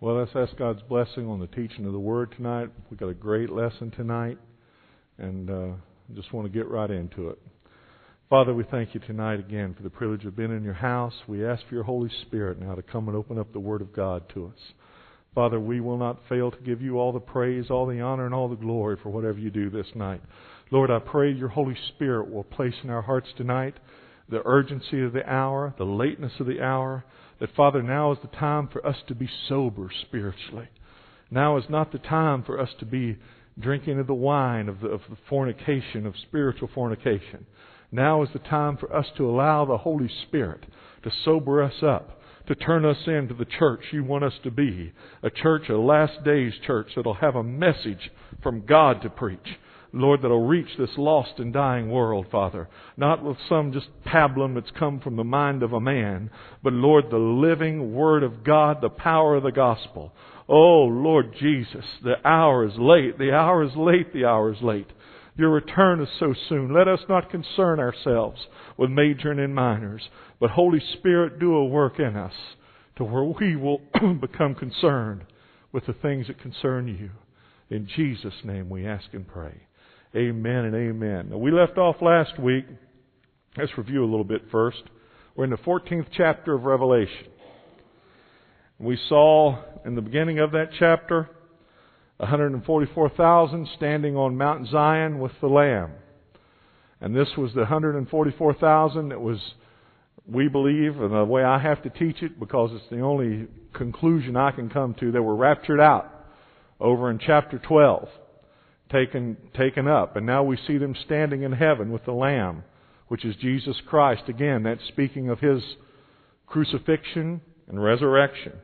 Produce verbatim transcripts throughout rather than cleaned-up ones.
Well, let's ask God's blessing on the teaching of the Word tonight. We've got a great lesson tonight, and uh, I just want to get right into it. Father, we thank you tonight again for the privilege of being in your house. We ask for your Holy Spirit now to come and open up the Word of God to us. Father, we will not fail to give you all the praise, all the honor, and all the glory for whatever you do this night. Lord, I pray your Holy Spirit will place in our hearts tonight the urgency of the hour, the lateness of the hour, that, Father, now is the time for us to be sober spiritually. Now is not the time for us to be drinking of the wine of the, of the fornication, of spiritual fornication. Now is the time for us to allow the Holy Spirit to sober us up, to turn us into the church you want us to be. A church, a last days church that'll have a message from God to preach. Lord, that'll reach this lost and dying world, Father. Not with some just pablum that's come from the mind of a man, but, Lord, the living Word of God, the power of the gospel. Oh, Lord Jesus, the hour is late, the hour is late, the hour is late. Your return is so soon. Let us not concern ourselves with majoring in minors, but Holy Spirit, do a work in us to where we will become concerned with the things that concern you. In Jesus' name we ask and pray. Amen and amen. Now, we left off last week. Let's review a little bit first. We're in the fourteenth chapter of Revelation. We saw in the beginning of that chapter one hundred forty-four thousand standing on Mount Zion with the Lamb. And this was the one hundred forty-four thousand that was, we believe, and the way I have to teach it, because it's the only conclusion I can come to, that were raptured out over in chapter twelve. Taken, taken up. And now we see them standing in heaven with the Lamb, which is Jesus Christ. Again, that's speaking of His crucifixion and resurrection.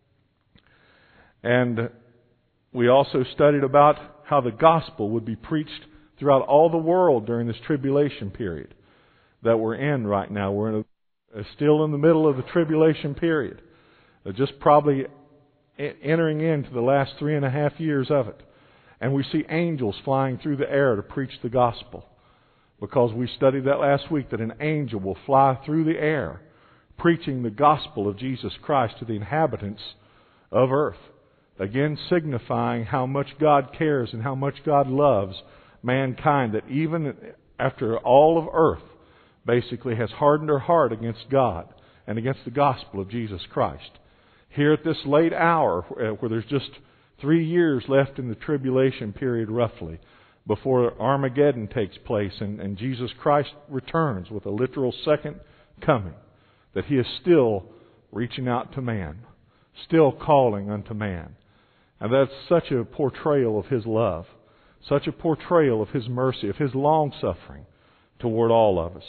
And we also studied about how the gospel would be preached throughout all the world during this tribulation period that we're in right now. We're in a, still in the middle of the tribulation period. Just probably entering into the last three and a half years of it. And we see angels flying through the air to preach the gospel. Because we studied that last week, that an angel will fly through the air preaching the gospel of Jesus Christ to the inhabitants of earth. Again, signifying how much God cares and how much God loves mankind. That even after all of earth basically has hardened her heart against God and against the gospel of Jesus Christ. Here at this late hour, where there's just Three years left in the tribulation period, roughly, before Armageddon takes place and, and Jesus Christ returns with a literal second coming, that He is still reaching out to man, still calling unto man. And that's such a portrayal of His love, such a portrayal of His mercy, of His long-suffering toward all of us.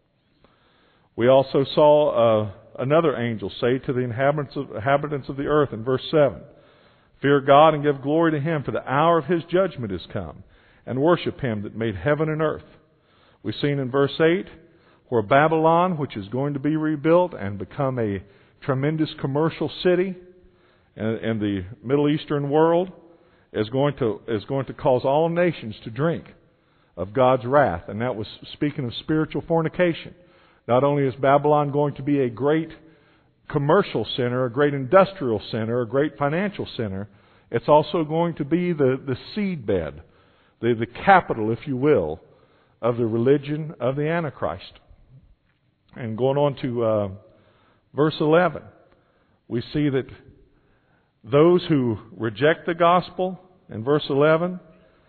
We also saw uh, another angel say to the inhabitants of, inhabitants of the earth in verse seven, "Fear God and give glory to Him, for the hour of His judgment is come, and worship Him that made heaven and earth." We've seen in verse eight where Babylon, which is going to be rebuilt and become a tremendous commercial city in, in the Middle Eastern world, is going to is going to cause all nations to drink of God's wrath. And that was speaking of spiritual fornication. Not only is Babylon going to be a great commercial center, a great industrial center, a great financial center, it's also going to be the, the seedbed, the, the capital, if you will, of the religion of the Antichrist. And going on to uh, verse eleven, we see that those who reject the gospel, in verse eleven,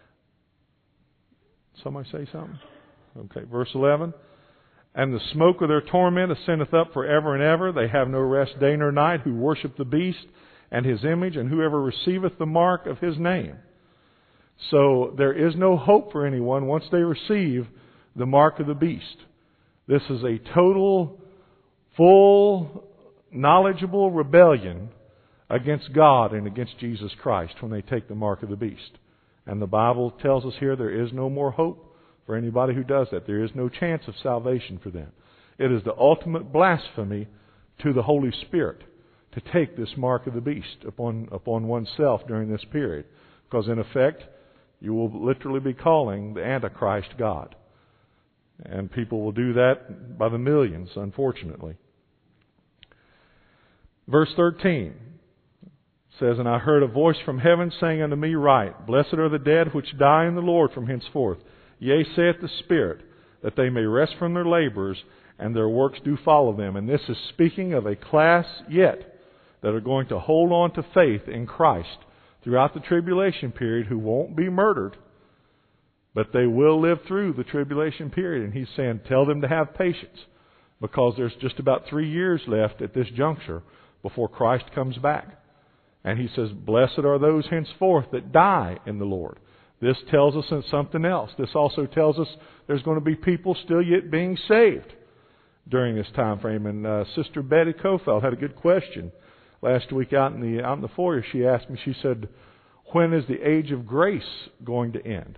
somebody say something? Okay, verse eleven. "And the smoke of their torment ascendeth up forever and ever. They have no rest day nor night, who worship the beast and his image, and whoever receiveth the mark of his name." So there is no hope for anyone once they receive the mark of the beast. This is a total, full, knowledgeable rebellion against God and against Jesus Christ when they take the mark of the beast. And the Bible tells us here there is no more hope for anybody who does that. There is no chance of salvation for them. It is the ultimate blasphemy to the Holy Spirit to take this mark of the beast upon, upon oneself during this period. Because in effect, you will literally be calling the Antichrist God. And people will do that by the millions, unfortunately. Verse thirteen. says, "And I heard a voice from heaven saying unto me, Write, Blessed are the dead which die in the Lord from henceforth. Yea, saith the Spirit, that they may rest from their labors, and their works do follow them." And this is speaking of a class yet that are going to hold on to faith in Christ throughout the tribulation period, who won't be murdered, but they will live through the tribulation period. And he's saying, tell them to have patience, because there's just about three years left at this juncture before Christ comes back. And he says, "Blessed are those henceforth that die in the Lord." This tells us something else. This also tells us there's going to be people still yet being saved during this time frame. And uh, Sister Betty Kofeld had a good question last week out in the out in the foyer. She asked me, she said, when is the age of grace going to end?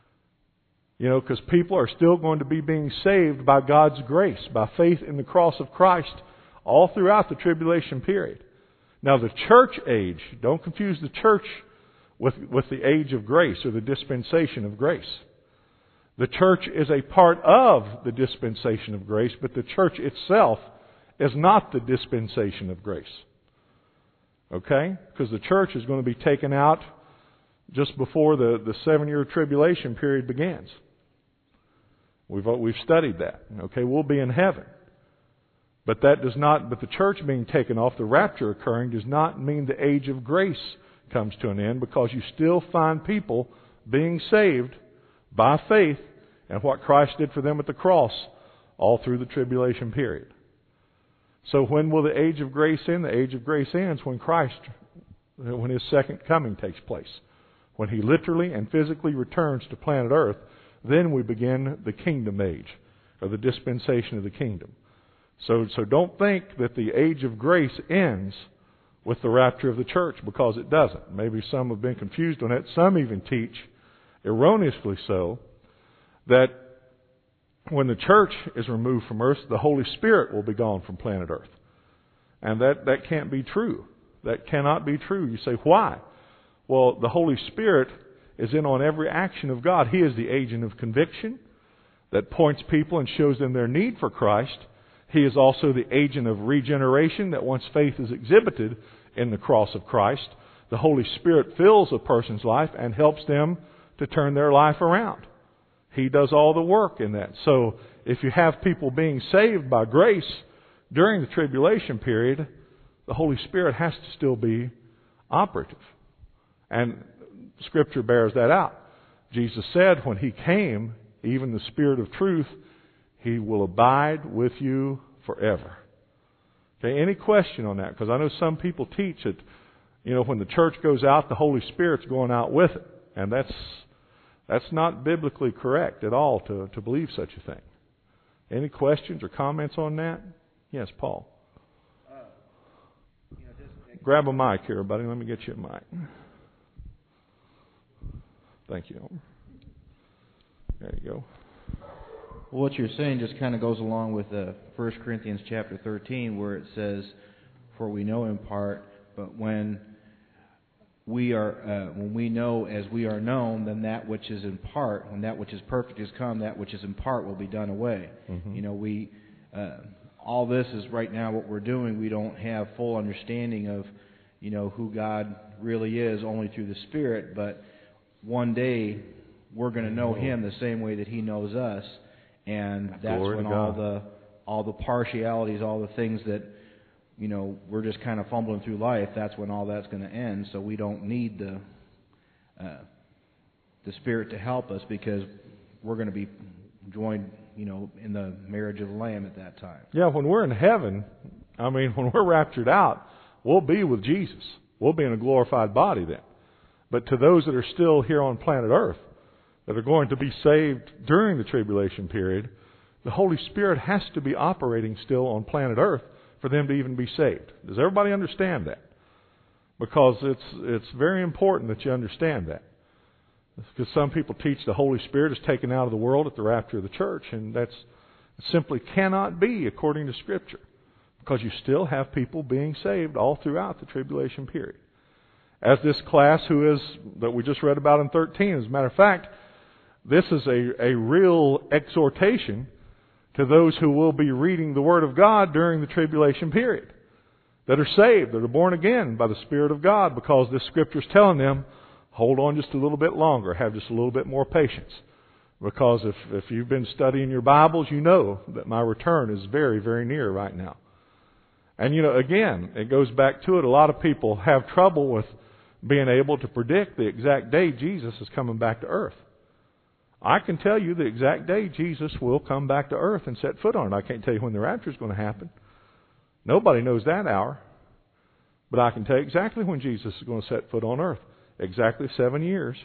You know, because people are still going to be being saved by God's grace, by faith in the cross of Christ, all throughout the tribulation period. Now, the church age, don't confuse the church with, with the age of grace or the dispensation of grace. The church is a part of the dispensation of grace, but the church itself is not the dispensation of grace. Okay? Because the church is going to be taken out just before the, the seven-year tribulation period begins. We've we've studied that. Okay, we'll be in heaven. But that does not, but the church being taken off, the rapture occurring, does not mean the age of grace comes to an end, because you still find people being saved by faith and what Christ did for them at the cross all through the tribulation period. So when will the age of grace end? The age of grace ends when Christ, when His second coming takes place. When He literally and physically returns to planet Earth, then we begin the kingdom age, or the dispensation of the kingdom. So, so don't think that the age of grace ends with the rapture of the church, because it doesn't. Maybe some have been confused on that. Some even teach, erroneously so, that when the church is removed from earth, the Holy Spirit will be gone from planet Earth. And that, that can't be true. That cannot be true. You say, why? Well, the Holy Spirit is in on every action of God. He is the agent of conviction that points people and shows them their need for Christ. He is also the agent of regeneration, that once faith is exhibited in the cross of Christ, the Holy Spirit fills a person's life and helps them to turn their life around. He does all the work in that. So if you have people being saved by grace during the tribulation period, the Holy Spirit has to still be operative. And Scripture bears that out. Jesus said when He came, even the Spirit of truth, He will abide with you forever. Okay, any question on that? Because I know some people teach that, you know, when the church goes out, the Holy Spirit's going out with it. And that's that's not biblically correct at all to, to believe such a thing. Any questions or comments on that? Yes, Paul. Uh, you know, just, Grab a mic here, buddy. Let me get you a mic. Thank you. There you go. Well, what you're saying just kind of goes along with uh, First Corinthians chapter thirteen, where it says, "For we know in part, but when we are, uh, when we know as we are known, then that which is in part, when that which is perfect is come, that which is in part will be done away." Mm-hmm. You know, we uh, all this is right now what we're doing. We don't have full understanding of, you know, who God really is, only through the Spirit, but one day we're going to know Him the same way that He knows us, and that's Glory when all the all the partialities, all the things that, you know, we're just kind of fumbling through life, that's when all that's going to end. So we don't need the uh, the Spirit to help us, because we're going to be joined, you know, in the marriage of the Lamb at that time. Yeah, when we're in heaven, I mean, when we're raptured out, we'll be with Jesus. We'll be in a glorified body then. But to those that are still here on planet Earth, that are going to be saved during the tribulation period, the Holy Spirit has to be operating still on planet Earth for them to even be saved. Does everybody understand that? Because it's it's very important that you understand that. Because some people teach the Holy Spirit is taken out of the world at the rapture of the church, and that's it simply cannot be according to Scripture. Because you still have people being saved all throughout the tribulation period. As this class who is, that we just read about in thirteen, as a matter of fact, this is a, a real exhortation to those who will be reading the Word of God during the tribulation period. that are saved, that are born again by the Spirit of God, because this Scripture is telling them, hold on just a little bit longer, have just a little bit more patience. Because if, if you've been studying your Bibles, you know that my return is very, very near right now. And you know, again, it goes back to it. A lot of people have trouble with being able to predict the exact day Jesus is coming back to earth. I can tell you the exact day Jesus will come back to earth and set foot on it. I can't tell you when the rapture is going to happen. Nobody knows that hour. But I can tell you exactly when Jesus is going to set foot on earth. Exactly seven years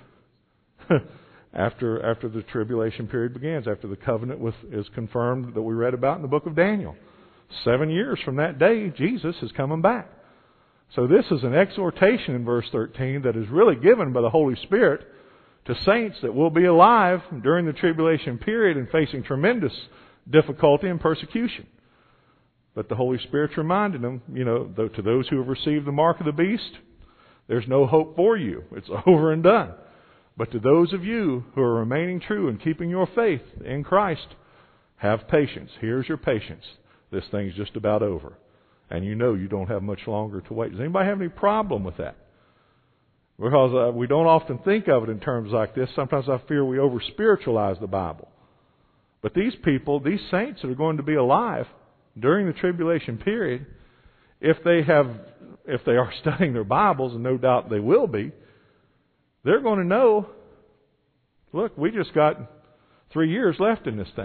after after the tribulation period begins, after the covenant with, is confirmed that we read about in the book of Daniel. Seven years from that day, Jesus is coming back. So this is an exhortation in verse thirteen that is really given by the Holy Spirit to saints that will be alive during the tribulation period and facing tremendous difficulty and persecution. But the Holy Spirit's reminding them, you know, to those who have received the mark of the beast, there's no hope for you. It's over and done. But to those of you who are remaining true and keeping your faith in Christ, have patience. Here's your patience. This thing's just about over. And you know you don't have much longer to wait. Does anybody have any problem with that? Because uh, we don't often think of it in terms like this. Sometimes I fear we over-spiritualize the Bible. But these people, these saints that are going to be alive during the tribulation period, if they have, if they are studying their Bibles, and no doubt they will be, they're going to know, look, we just got three years left in this thing.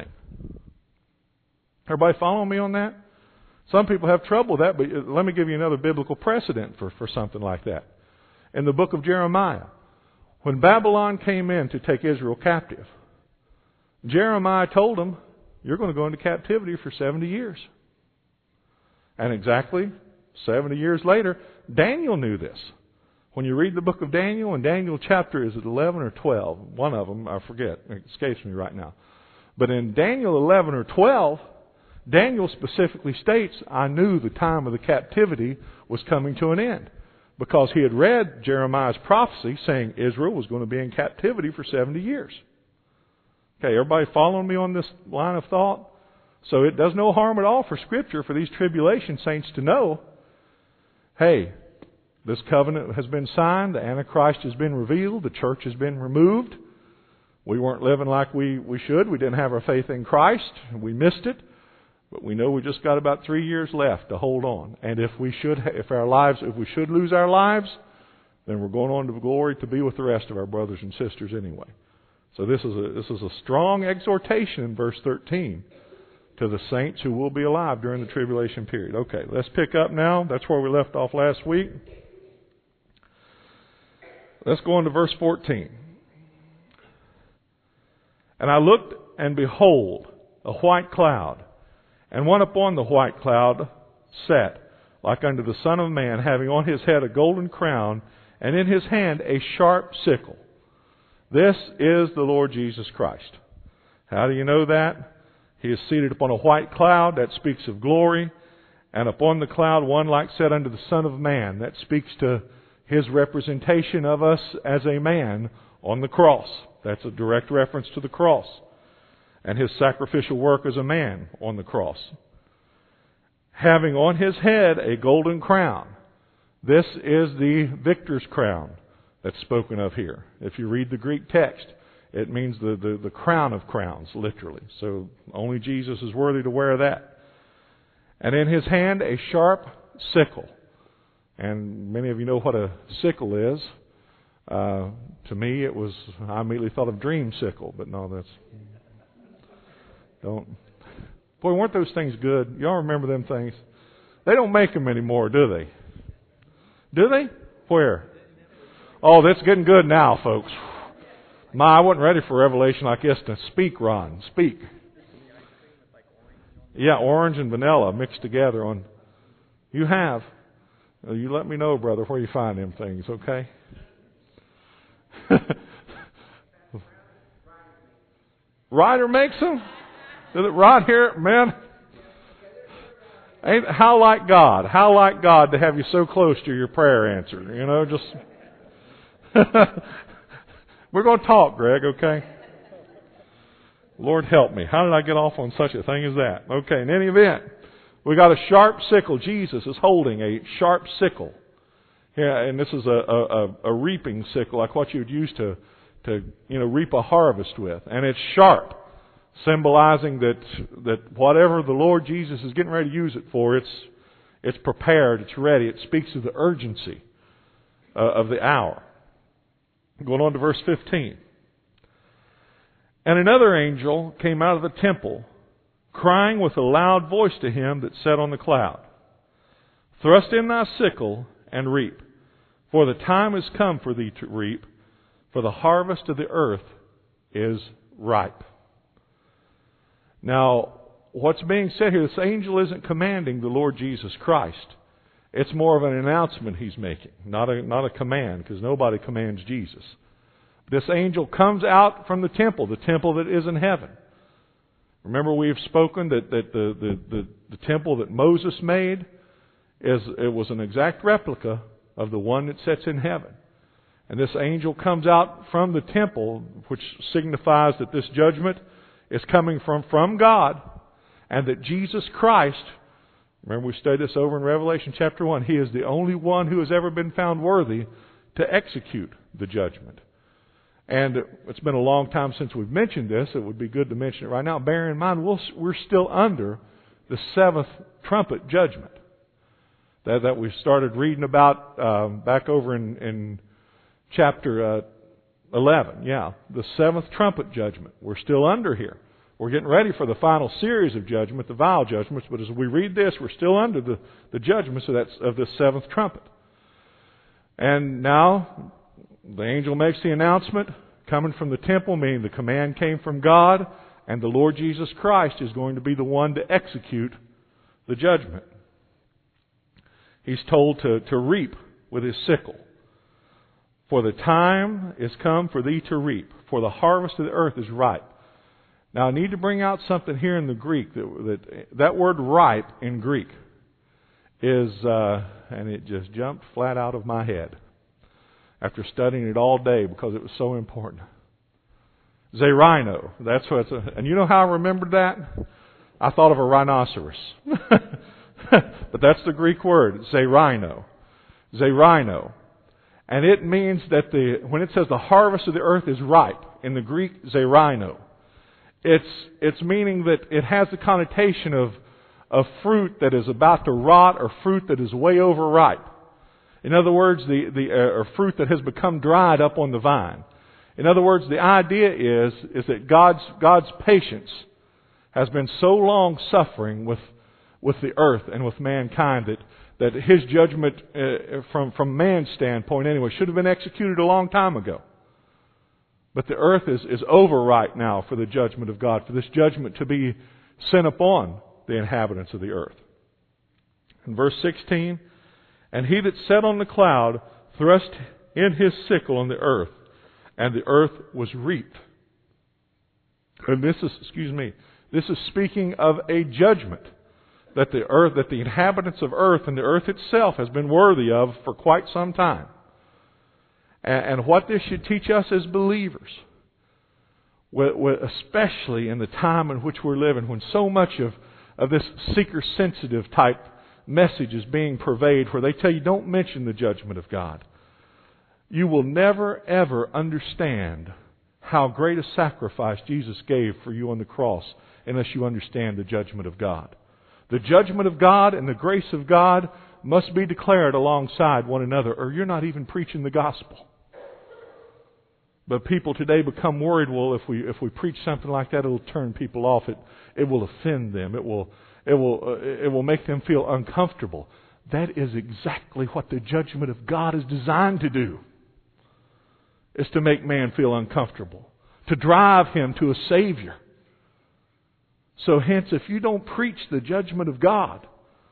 Everybody following me on that? Some people have trouble with that, but let me give you another biblical precedent for, for something like that. In the book of Jeremiah, when Babylon came in to take Israel captive, Jeremiah told them, you're going to go into captivity for seventy years. And exactly seventy years later, Daniel knew this. When you read the book of Daniel, and Daniel chapter is at eleven or twelve, one of them, I forget, it escapes me right now. But in Daniel eleven or twelve, Daniel specifically states, I knew the time of the captivity was coming to an end. Because he had read Jeremiah's prophecy saying Israel was going to be in captivity for seventy years. Okay, everybody following me on this line of thought? So it does no harm at all for Scripture for these tribulation saints to know, hey, this covenant has been signed, the Antichrist has been revealed, the church has been removed. We weren't living like we, we should. We didn't have our faith in Christ. We missed it. But we know we just got about three years left to hold on. And if we should, if our lives, if we should lose our lives, then we're going on to glory to be with the rest of our brothers and sisters anyway. So this is a, this is a strong exhortation in verse thirteen to the saints who will be alive during the tribulation period. Okay, let's pick up now. That's where we left off last week. Let's go on to verse fourteen. And I looked, and behold, a white cloud. And one upon the white cloud sat, like unto the Son of Man, having on his head a golden crown, and in his hand a sharp sickle. This is the Lord Jesus Christ. How do you know that? He is seated upon a white cloud, that speaks of glory. And upon the cloud one like set unto the Son of Man, that speaks to his representation of us as a man on the cross. That's a direct reference to the cross. And his sacrificial work as a man on the cross. Having on his head a golden crown. This is the victor's crown that's spoken of here. If you read the Greek text, it means the, the, the crown of crowns, literally. So only Jesus is worthy to wear that. And in his hand a sharp sickle. And many of you know what a sickle is. Uh, to me, it was, I immediately thought of dream sickle, but no, that's... Don't. Boy, weren't those things good? Y'all remember them things? They don't make them anymore, do they? Do they? Where? Oh, that's getting good now, folks. My, I wasn't ready for revelation like this to speak, Ron. Speak. Yeah, orange and vanilla mixed together on. You have. You let me know, brother, where you find them things, okay? Ryder makes them? Is it right here, man? Ain't, how like God? How like God to have you so close to your prayer answer? You know, just... We're going to talk, Greg, okay? Lord help me. How did I get off on such a thing as that? Okay, in any event, We got a sharp sickle. Jesus is holding a sharp sickle. Yeah, and this is a, a, a reaping sickle, like what you would use to, to you know, reap a harvest with. And it's sharp, symbolizing that that whatever the Lord Jesus is getting ready to use it for, it's it's prepared, it's ready. It speaks of the urgency uh, of the hour. Going on to verse fifteen. And another angel came out of the temple, crying with a loud voice to him that sat on the cloud, Thrust in thy sickle and reap, for the time is come for thee to reap, for the harvest of the earth is ripe. Now, what's being said here, this angel isn't commanding the Lord Jesus Christ. It's more of an announcement he's making, not a, not a command, because nobody commands Jesus. This angel comes out from the temple, the temple that is in heaven. Remember, we have spoken that, that the, the, the, the temple that Moses made, is it was an exact replica of the one that sits in heaven. And this angel comes out from the temple, which signifies that this judgment is coming from, from God, and that Jesus Christ, remember we studied this over in Revelation chapter one, He is the only one who has ever been found worthy to execute the judgment. And it's been a long time since we've mentioned this. It would be good to mention it right now. Bear in mind, we'll, we're still under the seventh trumpet judgment that, that we started reading about um, back over in, in chapter uh, eleven. Yeah, the seventh trumpet judgment. We're still under here. We're getting ready for the final series of judgment, the vial judgments. But as we read this, we're still under the, the judgments of, that, of the seventh trumpet. And now the angel makes the announcement coming from the temple, meaning the command came from God, and the Lord Jesus Christ is going to be the one to execute the judgment. He's told to, to reap with his sickle. For the time is come for thee to reap, for the harvest of the earth is ripe. Now I need to bring out something here in the Greek. That that, that word ripe in Greek is, uh, and it just jumped flat out of my head after studying it all day because it was so important. Zerino. That's what it's a, and you know how I remembered that? I thought of a rhinoceros. But that's the Greek word, zerino. Zerino. And it means that the when it says the harvest of the earth is ripe, in the Greek, zerino, it's it's meaning that it has the connotation of of fruit that is about to rot or fruit that is way overripe. In other words, the, the uh, or fruit that has become dried up on the vine. In other words, the idea is, is that God's, God's patience has been so long suffering with, with the earth and with mankind that, that His judgment uh, from, from man's standpoint anyway should have been executed a long time ago. But the earth is, is overripe now for the judgment of God, for this judgment to be sent upon the inhabitants of the earth. In verse sixteen, and he that sat on the cloud thrust in his sickle on the earth, and the earth was reaped. And this is, excuse me, this is speaking of a judgment that the earth, that the inhabitants of earth and the earth itself has been worthy of for quite some time. And, and what this should teach us as believers, especially in the time in which we're living, when so much of, of this seeker-sensitive type message is being purveyed, where they tell you don't mention the judgment of God. You will never ever understand how great a sacrifice Jesus gave for you on the cross unless you understand the judgment of God. The judgment of God and the grace of God must be declared alongside one another, or you're not even preaching the gospel. But people today become worried, well, if we if we preach something like that, it'll turn people off. It it will offend them. It will It will, uh, it will make them feel uncomfortable. That is exactly what the judgment of God is designed to do. Is to make man feel uncomfortable. To drive him to a Savior. So hence, if you don't preach the judgment of God,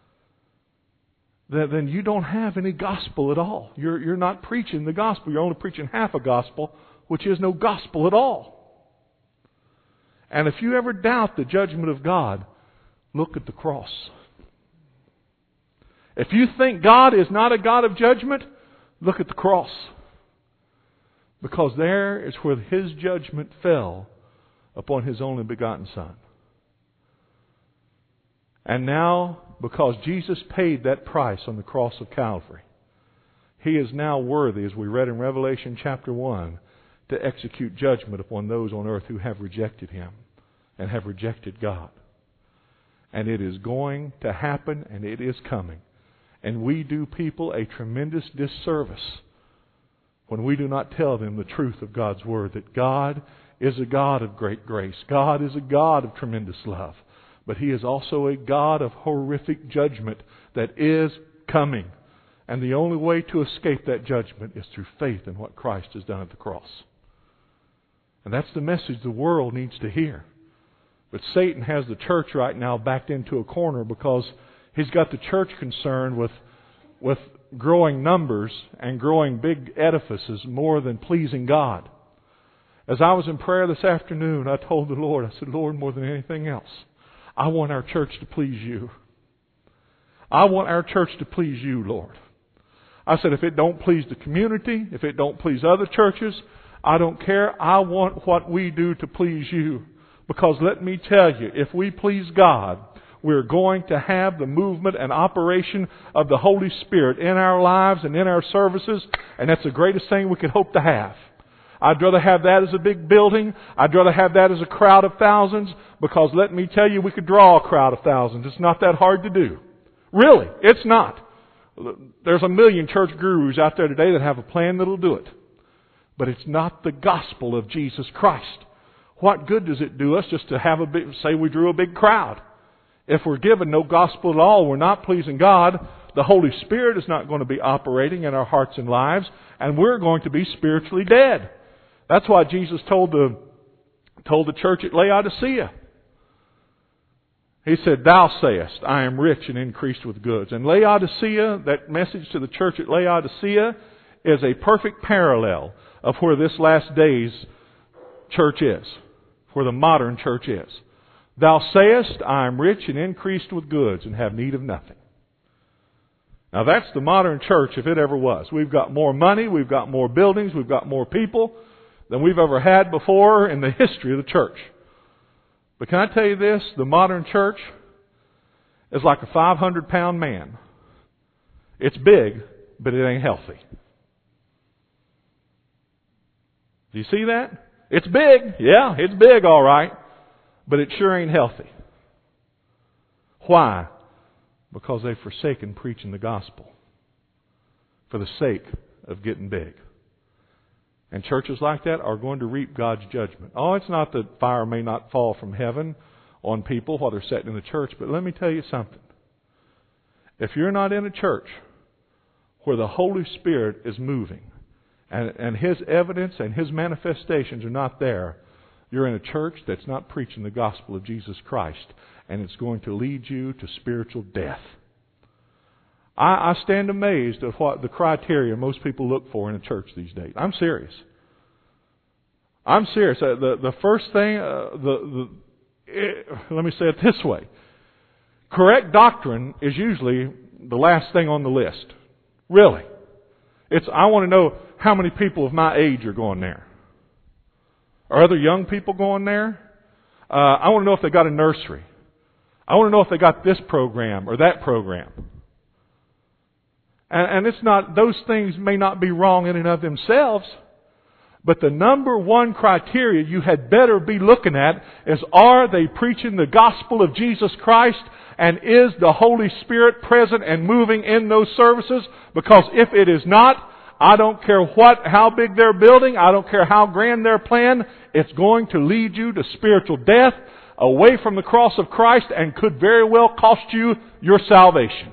then, then you don't have any gospel at all. You're, you're not preaching the gospel. You're only preaching half a gospel, which is no gospel at all. And if you ever doubt the judgment of God, look at the cross. If you think God is not a God of judgment, look at the cross. Because there is where His judgment fell upon His only begotten Son. And now Because Jesus paid that price on the cross of Calvary. He is now worthy, as we read in Revelation chapter one, to execute judgment upon those on earth who have rejected Him and have rejected God. And it is going to happen, and it is coming. And we do people a tremendous disservice when we do not tell them the truth of God's Word, that God is a God of great grace. God is a God of tremendous love. But He is also a God of horrific judgment that is coming. And the only way to escape that judgment is through faith in what Christ has done at the cross. And that's the message the world needs to hear. But Satan has the church right now backed into a corner because he's got the church concerned with, with growing numbers and growing big edifices more than pleasing God. As I was in prayer this afternoon, I told the Lord, I said, Lord, more than anything else, I want our church to please You. I want our church to please You, Lord. I said, if it don't please the community, if it don't please other churches, I don't care. I want what we do to please You. Because let me tell you, if we please God, we're going to have the movement and operation of the Holy Spirit in our lives and in our services, and that's the greatest thing we could hope to have. I'd rather have that as a big building. I'd rather have that as a crowd of thousands, because let me tell you, we could draw a crowd of thousands. It's not that hard to do. Really, it's not. There's a million church gurus out there today that have a plan that'll do it. But it's not the gospel of Jesus Christ. What good does it do us just to have a big, say we drew a big crowd? If we're given no gospel at all, we're not pleasing God. The Holy Spirit is not going to be operating in our hearts and lives, and we're going to be spiritually dead. That's why Jesus told the, told the church at Laodicea. He said, Thou sayest, I am rich and increased with goods. And Laodicea, that message to the church at Laodicea, is a perfect parallel of where this last days church is, where the modern church is. Thou sayest, I am rich and increased with goods and have need of nothing. Now that's the modern church if it ever was. We've got more money, we've got more buildings, we've got more people than we've ever had before in the history of the church. But can I tell you this? The modern church is like a five hundred pound man. It's big, but it ain't healthy. Do you see that? It's big. Yeah, it's big, all right. But it sure ain't healthy. Why? Because they've forsaken preaching the gospel for the sake of getting big. And churches like that are going to reap God's judgment. Oh, it's not that fire may not fall from heaven on people while they're sitting in the church, but let me tell you something. If you're not in a church where the Holy Spirit is moving and, and His evidence and His manifestations are not there, you're in a church that's not preaching the gospel of Jesus Christ, and it's going to lead you to spiritual death. I, I stand amazed at what the criteria most people look for in a church these days. I'm serious. I'm serious. Uh, the the first thing, uh, the the it, let me say it this way: correct doctrine is usually the last thing on the list. Really, it's I want to know how many people of my age are going there. Are other young people going there? Uh, I want to know if they got a nursery. I want to know if they got this program or that program. And, and it's not; those things may not be wrong in and of themselves. But the number one criteria you had better be looking at is, are they preaching the gospel of Jesus Christ? And is the Holy Spirit present and moving in those services? Because if it is not, I don't care what, how big they're building, I don't care how grand their plan, it's going to lead you to spiritual death, away from the cross of Christ, and could very well cost you your salvation.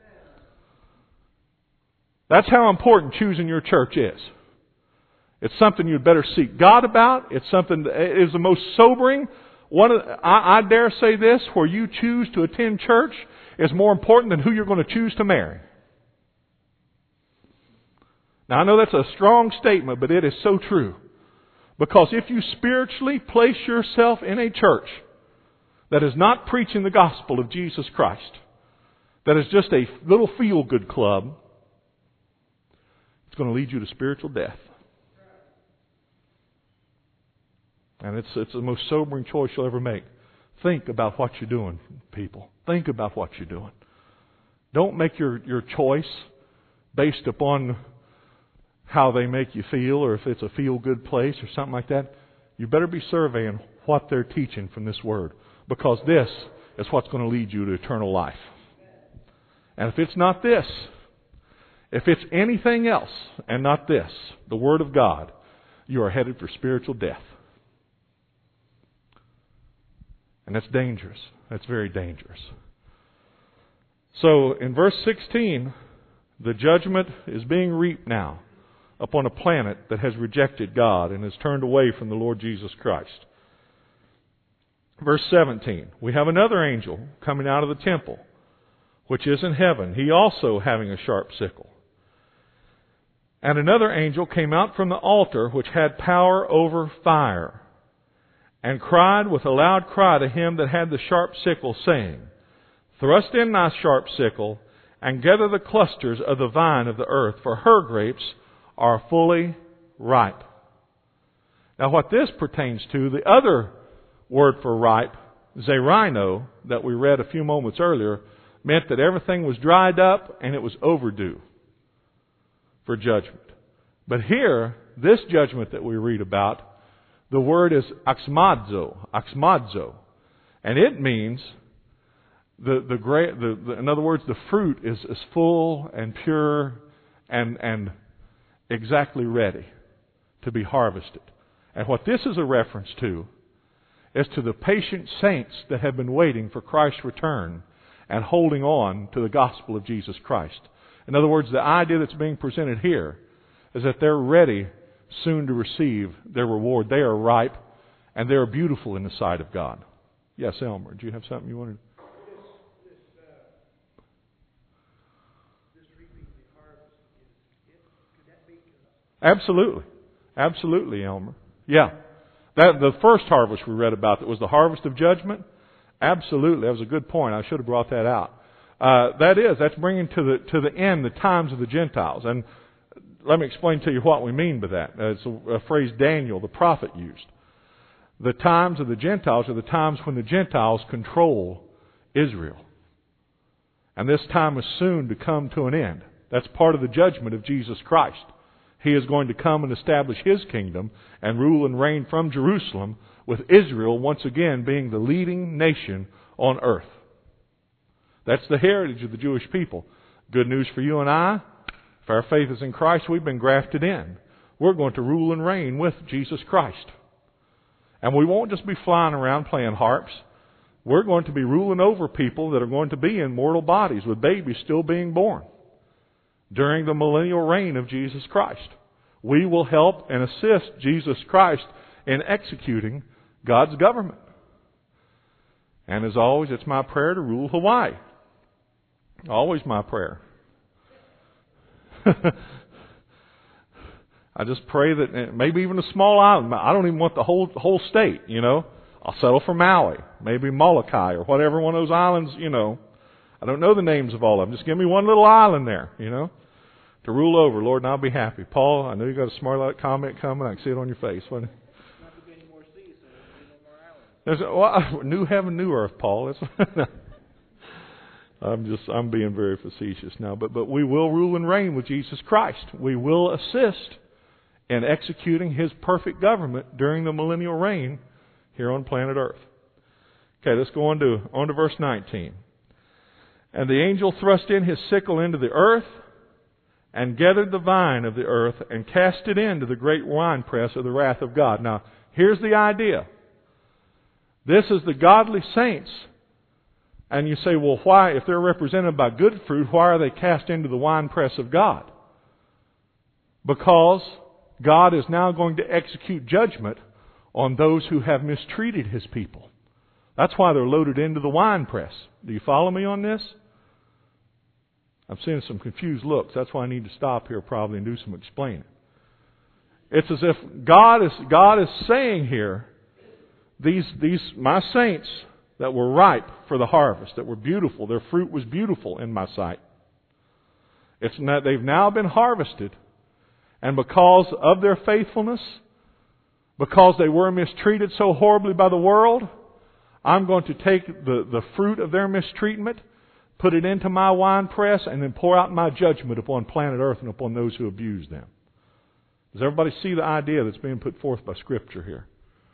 That's how important choosing your church is. It's something you'd better seek God about. It's something that is the most sobering. One of the, I, I dare say this, where you choose to attend church is more important than who you're going to choose to marry. Now I know that's a strong statement, but it is so true. Because if you spiritually place yourself in a church that is not preaching the gospel of Jesus Christ, that is just a little feel-good club, it's going to lead you to spiritual death. And it's it's the most sobering choice you'll ever make. Think about what you're doing, people. Think about what you're doing. Don't make your, your choice based upon how they make you feel, or if it's a feel-good place or something like that. You better be surveying what they're teaching from this Word, because this is what's going to lead you to eternal life. And if it's not this, if it's anything else and not this, the Word of God, you are headed for spiritual death. And that's dangerous. That's very dangerous. So in verse sixteen, the judgment is being reaped now upon a planet that has rejected God and has turned away from the Lord Jesus Christ. Verse seventeen, we have another angel coming out of the temple, which is in heaven, he also having a sharp sickle. And another angel came out from the altar, which had power over fire, and cried with a loud cry to him that had the sharp sickle, saying, Thrust in thy sharp sickle, and gather the clusters of the vine of the earth, for her grapes are fully ripe. Now what this pertains to, the other word for ripe, zerino, that we read a few moments earlier, meant that everything was dried up and it was overdue for judgment. But here, this judgment that we read about, the word is axmadzo, axmadzo, and it means the the great. The, the, in other words, the fruit is, is full and pure and and exactly ready to be harvested. And what this is a reference to is to the patient saints that have been waiting for Christ's return and holding on to the gospel of Jesus Christ. In other words, the idea that's being presented here is that they're ready soon to receive their reward. They are ripe and they are beautiful in the sight of God. Yes, Elmer, do you have something you wanted to... Absolutely. Absolutely, Elmer. Yeah. That the first harvest we read about that was the harvest of judgment. Absolutely. That was a good point. I should have brought that out. Uh, that is, that's bringing to the to the end the times of the Gentiles. And let me explain to you what we mean by that. Uh, it's a, a phrase Daniel, the prophet, used. The times of the Gentiles are the times when the Gentiles control Israel. And this time is soon to come to an end. That's part of the judgment of Jesus Christ. He is going to come and establish His kingdom and rule and reign from Jerusalem, with Israel once again being the leading nation on earth. That's the heritage of the Jewish people. Good news for you and I. If our faith is in Christ, we've been grafted in. We're going to rule and reign with Jesus Christ. And we won't just be flying around playing harps. We're going to be ruling over people that are going to be in mortal bodies, with babies still being born during the millennial reign of Jesus Christ. We will help and assist Jesus Christ in executing God's government. And as always, it's my prayer to rule Hawaii. Always my prayer. I just pray that maybe even a small island. I don't even want the whole whole state, you know. I'll settle for Maui, maybe Molokai or whatever one of those islands, you know. I don't know the names of all of them. Just give me one little island there, you know, to rule over, Lord, and I'll be happy. Paul, I know you got a smart aleck comment coming. I can see it on your face. What? Not to be any more seas, so there's no more islands. There's, well, new heaven, new earth, Paul. That's I'm just I'm being very facetious now, but but we will rule and reign with Jesus Christ. We will assist in executing His perfect government during the millennial reign here on planet Earth. Okay, let's go on to on to verse nineteen. And the angel thrust in his sickle into the earth, and gathered the vine of the earth, and cast it into the great winepress of the wrath of God. Now, here's the idea. This is the godly saints. And you say, well, why, if they're represented by good fruit, why are they cast into the winepress of God? Because God is now going to execute judgment on those who have mistreated His people. That's why they're loaded into the winepress. Do you follow me on this? I'm seeing some confused looks. That's why I need to stop here probably and do some explaining. It's as if God is God is saying here, these these my saints that were ripe for the harvest, that were beautiful, their fruit was beautiful in my sight. It's not, they've now been harvested, and because of their faithfulness, because they were mistreated so horribly by the world, I'm going to take the, the fruit of their mistreatment, put it into my winepress, and then pour out my judgment upon planet Earth and upon those who abuse them. Does everybody see the idea that's being put forth by Scripture here?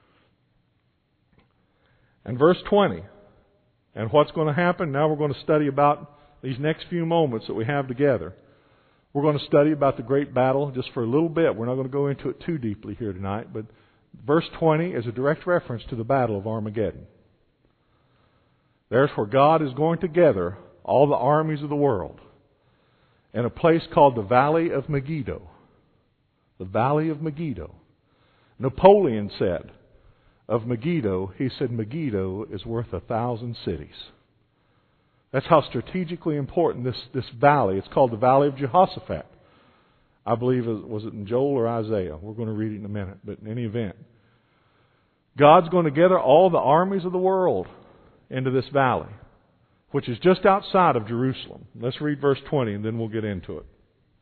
And verse twenty. And what's going to happen? Now we're going to study about these next few moments that we have together. We're going to study about the great battle just for a little bit. We're not going to go into it too deeply here tonight, but verse twenty is a direct reference to the battle of Armageddon. There's where God is going to gather all the armies of the world in a place called the Valley of Megiddo. The Valley of Megiddo. Napoleon said of Megiddo, he said Megiddo is worth a thousand cities. That's how strategically important this, this valley, it's called the Valley of Jehoshaphat. I believe, it was it in Joel or Isaiah? We're going to read it in a minute, but in any event. God's going to gather all the armies of the world into this valley, which is just outside of Jerusalem. Let's read verse twenty and then we'll get into it.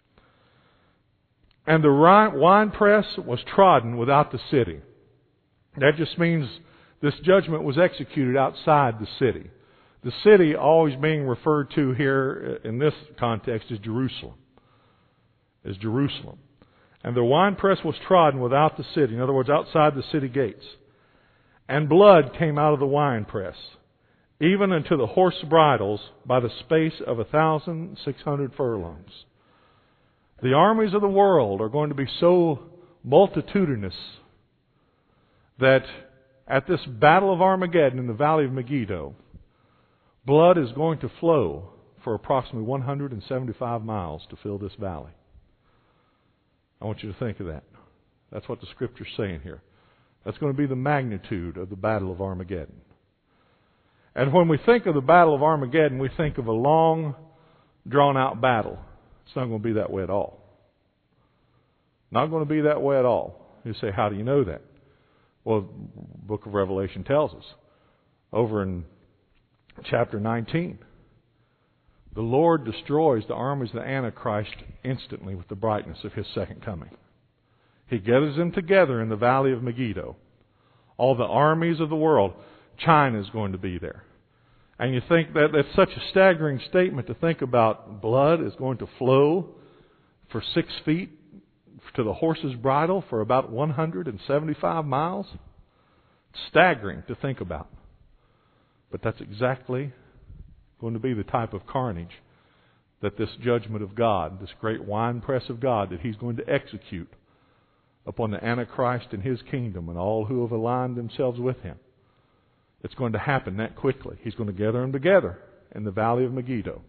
And the winepress was trodden without the city. That just means this judgment was executed outside the city. The city always being referred to here in this context is Jerusalem. Is Jerusalem. And the winepress was trodden without the city. In other words, outside the city gates. And blood came out of the winepress, even unto the horse bridles, by the space of a thousand six hundred furlongs. The armies of the world are going to be so multitudinous that at this battle of Armageddon in the Valley of Megiddo, blood is going to flow for approximately one hundred seventy-five miles to fill this valley. I want you to think of that. That's what the Scripture's saying here. That's going to be the magnitude of the Battle of Armageddon. And when we think of the Battle of Armageddon, we think of a long, drawn-out battle. It's not going to be that way at all. Not going to be that way at all. You say, how do you know that? Well, the book of Revelation tells us. Over in chapter nineteen, the Lord destroys the armies of the Antichrist instantly with the brightness of His second coming. He gathers them together in the Valley of Megiddo. All the armies of the world. China is going to be there. And you think that that's such a staggering statement to think about. Blood is going to flow for six feet to the horse's bridle for about one hundred seventy-five miles. It's staggering to think about. But that's exactly going to be the type of carnage that this judgment of God, this great winepress of God that He's going to execute upon the Antichrist and his kingdom and all who have aligned themselves with him. It's going to happen that quickly. He's going to gather them together in the Valley of Megiddo.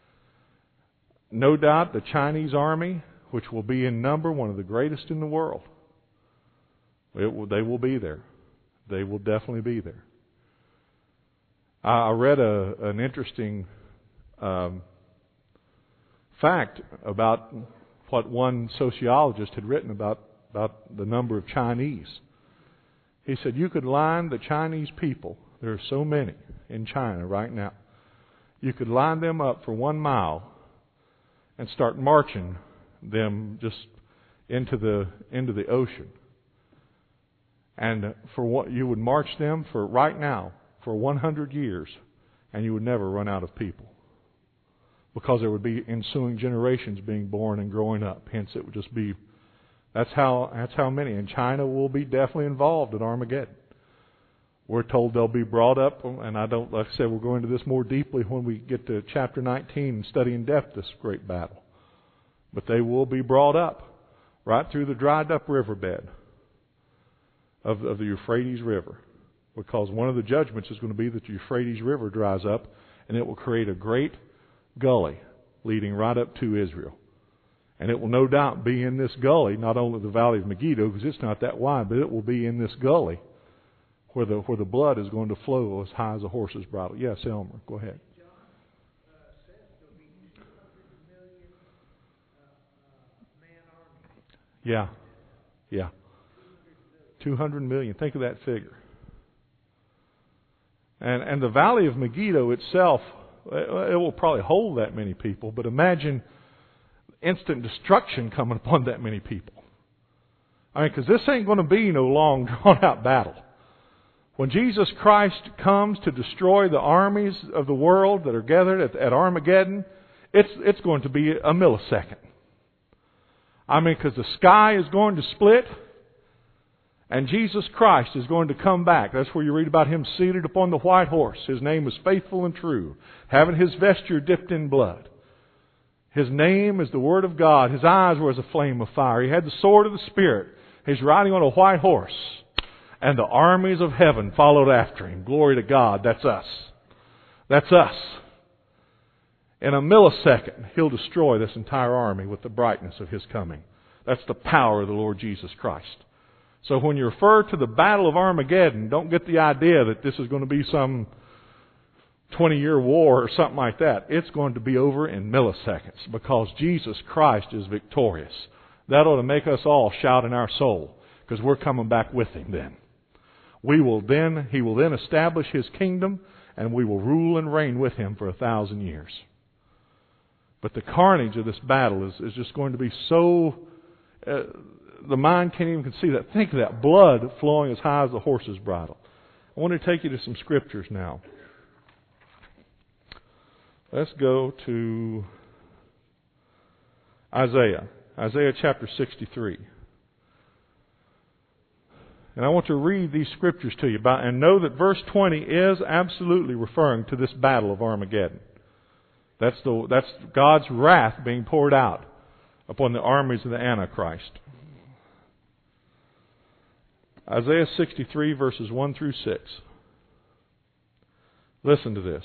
No doubt the Chinese army, which will be in number one of the greatest in the world, it will, they will be there. They will definitely be there. I read a, an interesting um, fact about what one sociologist had written about, about the number of Chinese. He said you could line the Chinese people, there are so many in China right now, you could line them up for one mile and start marching them just into the into the ocean. And for what you would march them for right now for one hundred years, and you would never run out of people, because there would be ensuing generations being born and growing up. Hence, it would just be that's how that's how many. And China will be definitely involved in Armageddon. We're told they'll be brought up, and I don't like I said we'll go into this more deeply when we get to chapter nineteen and study in depth this great battle. But they will be brought up right through the dried up riverbed of, of the Euphrates River. Because one of the judgments is going to be that the Euphrates River dries up, and it will create a great gully leading right up to Israel. And it will no doubt be in this gully, not only the Valley of Megiddo, because it's not that wide, but it will be in this gully where the where the blood is going to flow as high as a horse's bridle. Yes, Elmer, go ahead. Yeah, yeah. two hundred million. Think of that figure. And and the Valley of Megiddo itself, it will probably hold that many people, but imagine instant destruction coming upon that many people. I mean, because this ain't going to be no long, drawn-out battle. When Jesus Christ comes to destroy the armies of the world that are gathered at, at Armageddon, it's, it's going to be a millisecond. I mean, because the sky is going to split, and Jesus Christ is going to come back. That's where you read about Him seated upon the white horse. His name is Faithful and True, having His vesture dipped in blood. His name is the Word of God. His eyes were as a flame of fire. He had the sword of the Spirit. He's riding on a white horse. And the armies of heaven followed after Him. Glory to God. That's us. That's us. In a millisecond, He'll destroy this entire army with the brightness of His coming. That's the power of the Lord Jesus Christ. So when you refer to the Battle of Armageddon, don't get the idea that this is going to be some twenty-year war or something like that. It's going to be over in milliseconds because Jesus Christ is victorious. That ought to make us all shout in our soul because we're coming back with Him then. We will then, He will then establish His kingdom and we will rule and reign with Him for a thousand years. But the carnage of this battle is, is just going to be so... Uh, the mind can't even conceive that. Think of that blood flowing as high as the horse's bridle. I want to take you to some scriptures now. Let's go to Isaiah. Isaiah chapter sixty-three. And I want to read these scriptures to you about, and know that verse twenty is absolutely referring to this battle of Armageddon. That's the that's God's wrath being poured out upon the armies of the Antichrist. Isaiah sixty-three, verses one through six. Listen to this.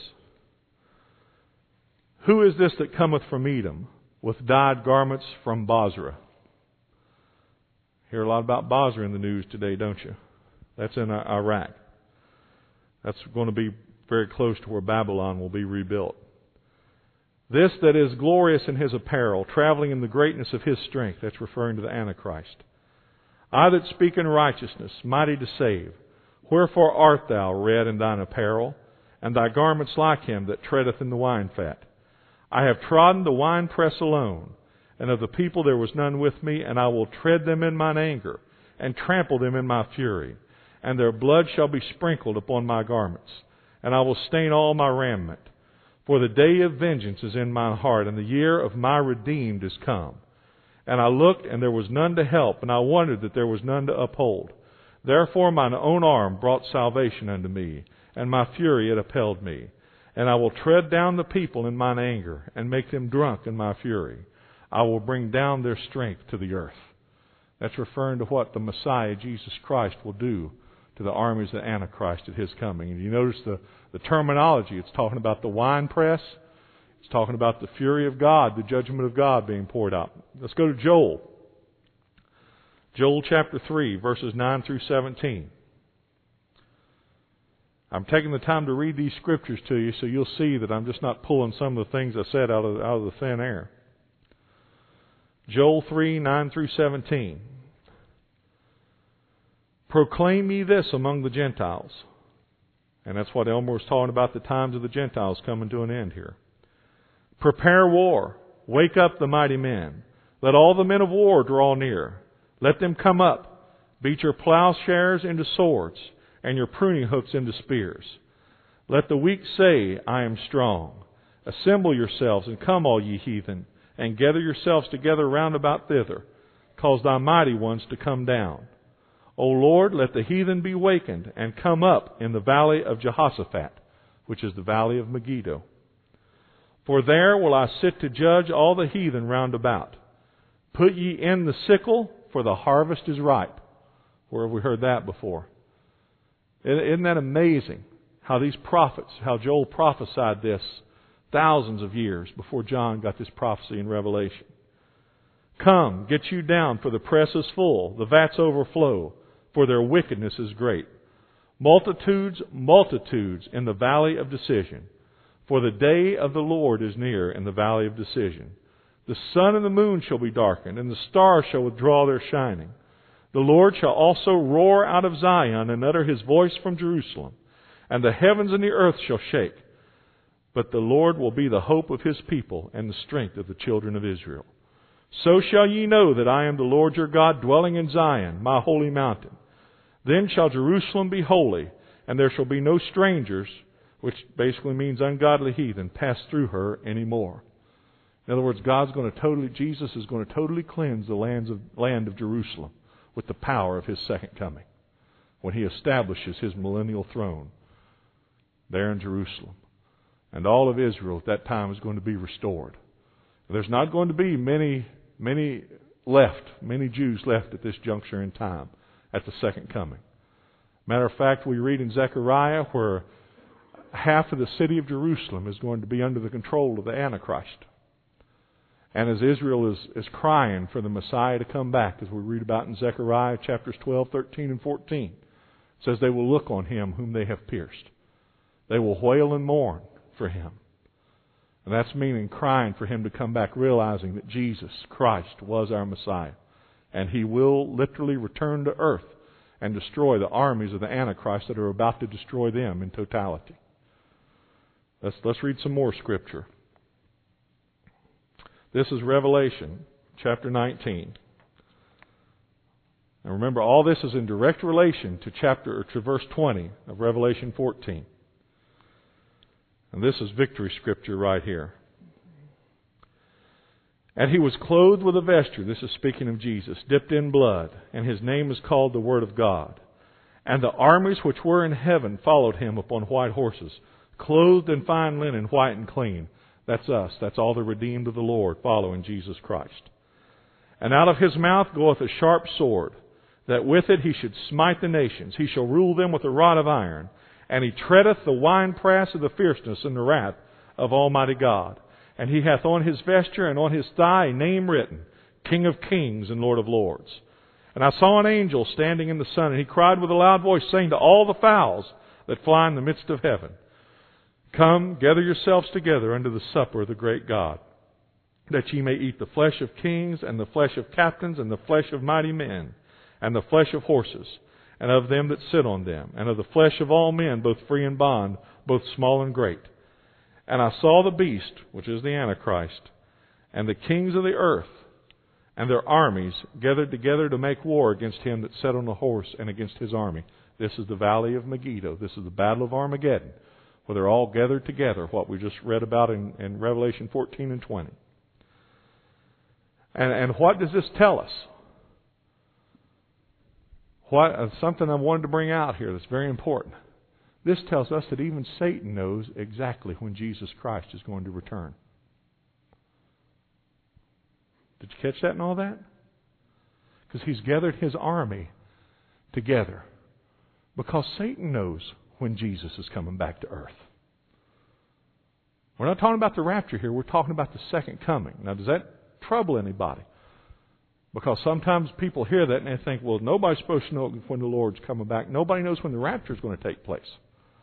Who is this that cometh from Edom, with dyed garments from Bozrah? Hear a lot about Bozrah in the news today, don't you? That's in Iraq. That's going to be very close to where Babylon will be rebuilt. This that is glorious in his apparel, traveling in the greatness of his strength. That's referring to the Antichrist. I that speak in righteousness, mighty to save. Wherefore art thou red in thine apparel, and thy garments like him that treadeth in the wine fat? I have trodden the winepress alone, and of the people there was none with me, and I will tread them in mine anger, and trample them in my fury. And their blood shall be sprinkled upon my garments, and I will stain all my raiment. For the day of vengeance is in my heart, and the year of my redeemed is come. And I looked, and there was none to help, and I wondered that there was none to uphold. Therefore mine own arm brought salvation unto me, and my fury it upheld me. And I will tread down the people in mine anger, and make them drunk in my fury. I will bring down their strength to the earth. That's referring to what the Messiah, Jesus Christ, will do to the armies of the Antichrist at His coming. And you notice the, the terminology. It's talking about the winepress. It's talking about the fury of God, the judgment of God being poured out. Let's go to Joel. Joel chapter three, verses nine through seventeen. I'm taking the time to read these scriptures to you so you'll see that I'm just not pulling some of the things I said out of, out of the thin air. Joel three, nine through seventeen. Proclaim ye this among the Gentiles. And that's what Elmer was talking about, the times of the Gentiles coming to an end here. Prepare war. Wake up the mighty men. Let all the men of war draw near. Let them come up. Beat your plowshares into swords, and your pruning hooks into spears. Let the weak say, I am strong. Assemble yourselves, and come, all ye heathen, and gather yourselves together round about thither. Cause thy mighty ones to come down. O Lord, let the heathen be wakened, and come up in the valley of Jehoshaphat, which is the valley of Megiddo. For there will I sit to judge all the heathen round about. Put ye in the sickle, for the harvest is ripe. Where have we heard that before? Isn't that amazing how these prophets, how Joel prophesied this thousands of years before John got this prophecy in Revelation? Come, get you down, for the press is full, the vats overflow, for their wickedness is great. Multitudes, multitudes in the valley of decision. For the day of the Lord is near in the valley of decision. The sun and the moon shall be darkened, and the stars shall withdraw their shining. The Lord shall also roar out of Zion, and utter His voice from Jerusalem. And the heavens and the earth shall shake. But the Lord will be the hope of His people, and the strength of the children of Israel. So shall ye know that I am the Lord your God, dwelling in Zion, my holy mountain. Then shall Jerusalem be holy, and there shall be no strangers, which basically means ungodly heathen, pass through her anymore. In other words, God's going to totally, Jesus is going to totally cleanse the lands of, land of Jerusalem with the power of His second coming, when He establishes His millennial throne there in Jerusalem. And all of Israel at that time is going to be restored. There's not going to be many, many left, many Jews left at this juncture in time, at the second coming. Matter of fact, we read in Zechariah where half of the city of Jerusalem is going to be under the control of the Antichrist. And as Israel is, is crying for the Messiah to come back, as we read about in Zechariah chapters twelve, thirteen, and fourteen, it says they will look on Him whom they have pierced. They will wail and mourn for Him. And that's meaning crying for Him to come back, realizing that Jesus Christ was our Messiah. And He will literally return to earth and destroy the armies of the Antichrist that are about to destroy them in totality. Let's, let's read some more Scripture. This is Revelation chapter nineteen. And remember, all this is in direct relation to chapter or to verse twenty of Revelation fourteen. And this is victory Scripture right here. And He was clothed with a vesture, this is speaking of Jesus, dipped in blood, and His name is called the Word of God. And the armies which were in heaven followed Him upon white horses, clothed in fine linen, white and clean. That's us. That's all the redeemed of the Lord following Jesus Christ. And out of His mouth goeth a sharp sword, that with it He should smite the nations. He shall rule them with a rod of iron. And He treadeth the winepress of the fierceness and the wrath of Almighty God. And He hath on His vesture and on His thigh a name written, King of Kings and Lord of Lords. And I saw an angel standing in the sun, and he cried with a loud voice, saying to all the fowls that fly in the midst of heaven, Come, gather yourselves together unto the supper of the great God, that ye may eat the flesh of kings, and the flesh of captains, and the flesh of mighty men, and the flesh of horses, and of them that sit on them, and of the flesh of all men, both free and bond, both small and great. And I saw the beast, which is the Antichrist, and the kings of the earth, and their armies gathered together to make war against him that sat on the horse and against his army. This is the valley of Megiddo. This is the battle of Armageddon, where they're all gathered together, what we just read about in, in Revelation fourteen and twenty. And, and what does this tell us? What, uh, something I wanted to bring out here that's very important. This tells us that even Satan knows exactly when Jesus Christ is going to return. Did you catch that and all that? Because he's gathered his army together. Because Satan knows when Jesus is coming back to earth. We're not talking about the rapture here. We're talking about the second coming. Now, does that trouble anybody? Because sometimes people hear that and they think, well, nobody's supposed to know when the Lord's coming back. Nobody knows when the rapture is going to take place.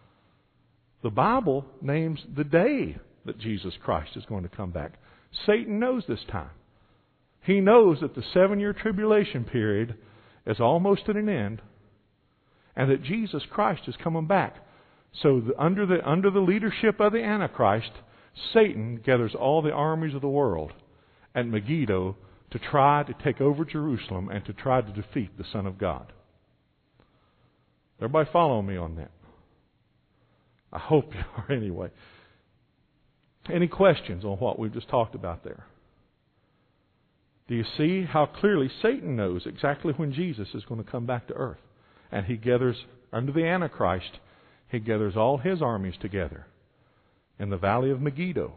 The Bible names the day that Jesus Christ is going to come back. Satan knows this time. He knows that the seven-year tribulation period is almost at an end, and that Jesus Christ is coming back. So the, under the under the leadership of the Antichrist, Satan gathers all the armies of the world at Megiddo to try to take over Jerusalem and to try to defeat the Son of God. Everybody follow me on that? I hope you are anyway. Any questions on what we've just talked about there? Do you see how clearly Satan knows exactly when Jesus is going to come back to earth? And he gathers, under the Antichrist, he gathers all his armies together in the valley of Megiddo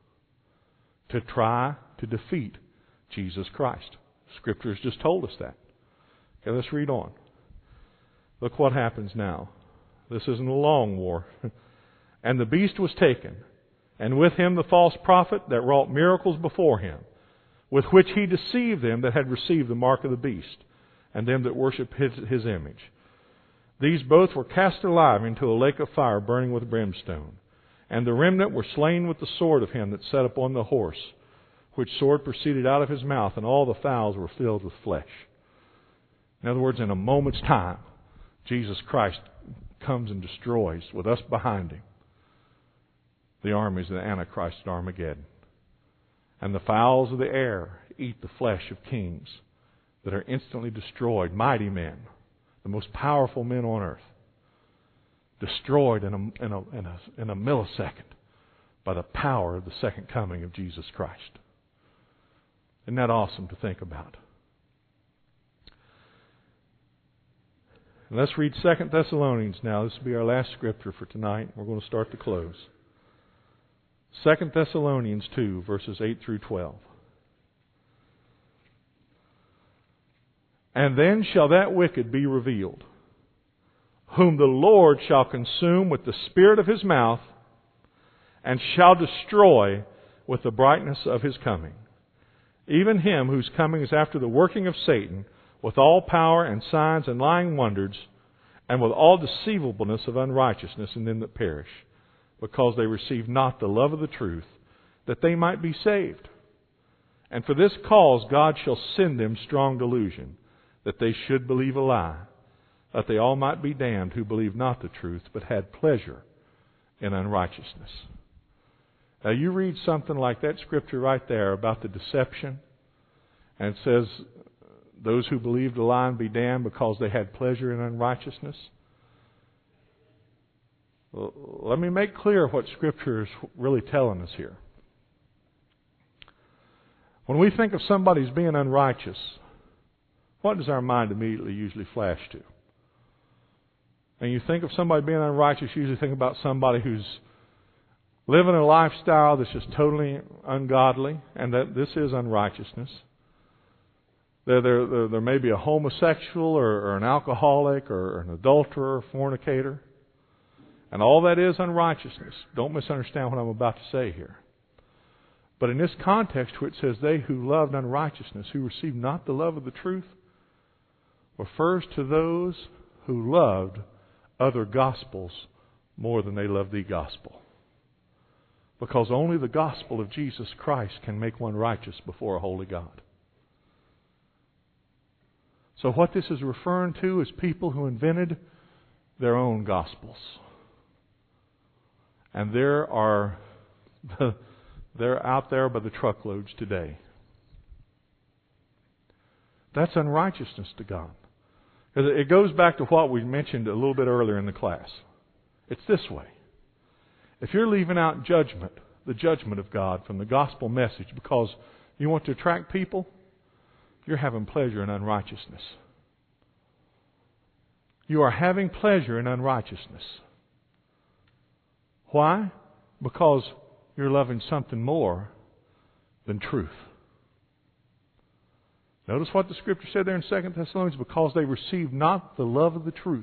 to try to defeat Jesus Christ. Scripture has just told us that. Okay, let's read on. Look what happens now. This isn't a long war. And the beast was taken, and with him the false prophet that wrought miracles before him, with which he deceived them that had received the mark of the beast, and them that worship his, his image. These both were cast alive into a lake of fire burning with brimstone. And the remnant were slain with the sword of him that sat upon the horse, which sword proceeded out of his mouth, and all the fowls were filled with flesh. In other words, in a moment's time, Jesus Christ comes and destroys, with us behind him, the armies of the Antichrist at Armageddon. And the fowls of the air eat the flesh of kings that are instantly destroyed, mighty men, the most powerful men on earth. destroyed in a, in a, in a, in a millisecond by the power of the second coming of Jesus Christ. Isn't that awesome to think about? Let's read Second Thessalonians now. This will be our last scripture for tonight. We're going to start to close. Second Thessalonians two, verses eight through twelve. And then shall that wicked be revealed, whom the Lord shall consume with the spirit of His mouth, and shall destroy with the brightness of His coming. Even him whose coming is after the working of Satan, with all power and signs and lying wonders, and with all deceivableness of unrighteousness in them that perish, because they receive not the love of the truth, that they might be saved. And for this cause God shall send them strong delusion, that they should believe a lie, that they all might be damned who believed not the truth, but had pleasure in unrighteousness. Now you read something like that scripture right there about the deception, and it says, those who believed a lie and be damned because they had pleasure in unrighteousness. Well, let me make clear what Scripture is really telling us here. When we think of somebody as being unrighteous, what does our mind immediately usually flash to? And you think of somebody being unrighteous, you usually think about somebody who's living a lifestyle that's just totally ungodly, and that this is unrighteousness. There, there, there may be a homosexual or, or an alcoholic or an adulterer or fornicator. And all that is unrighteousness. Don't misunderstand what I'm about to say here. But in this context where it says, they who loved unrighteousness, who received not the love of the truth, refers to those who loved other gospels more than they loved the gospel. Because only the gospel of Jesus Christ can make one righteous before a holy God. So what this is referring to is people who invented their own gospels. And there are, they're out there by the truckloads today. That's unrighteousness to God. It goes back to what we mentioned a little bit earlier in the class. It's this way. If you're leaving out judgment, the judgment of God from the gospel message because you want to attract people, you're having pleasure in unrighteousness. You are having pleasure in unrighteousness. Why? Because you're loving something more than truth. Notice what the Scripture said there in Second Thessalonians, because they received not the love of the truth.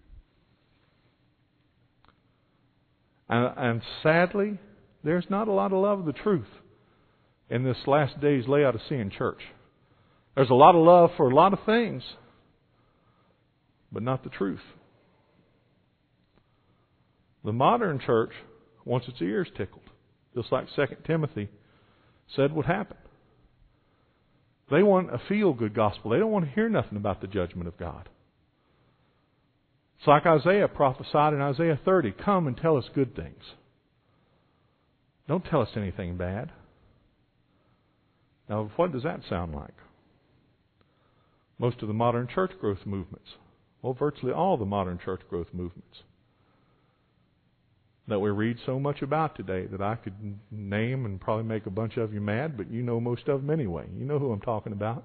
And, and sadly, there's not a lot of love of the truth in this last days Laodicean church. There's a lot of love for a lot of things, but not the truth. The modern church wants its ears tickled, just like Second Timothy said would happen. They want a feel-good gospel. They don't want to hear nothing about the judgment of God. It's like Isaiah prophesied in Isaiah thirty, come and tell us good things. Don't tell us anything bad. Now, what does that sound like? Most of the modern church growth movements, well, virtually all the modern church growth movements that we read so much about today that I could name and probably make a bunch of you mad, but you know most of them anyway. You know who I'm talking about.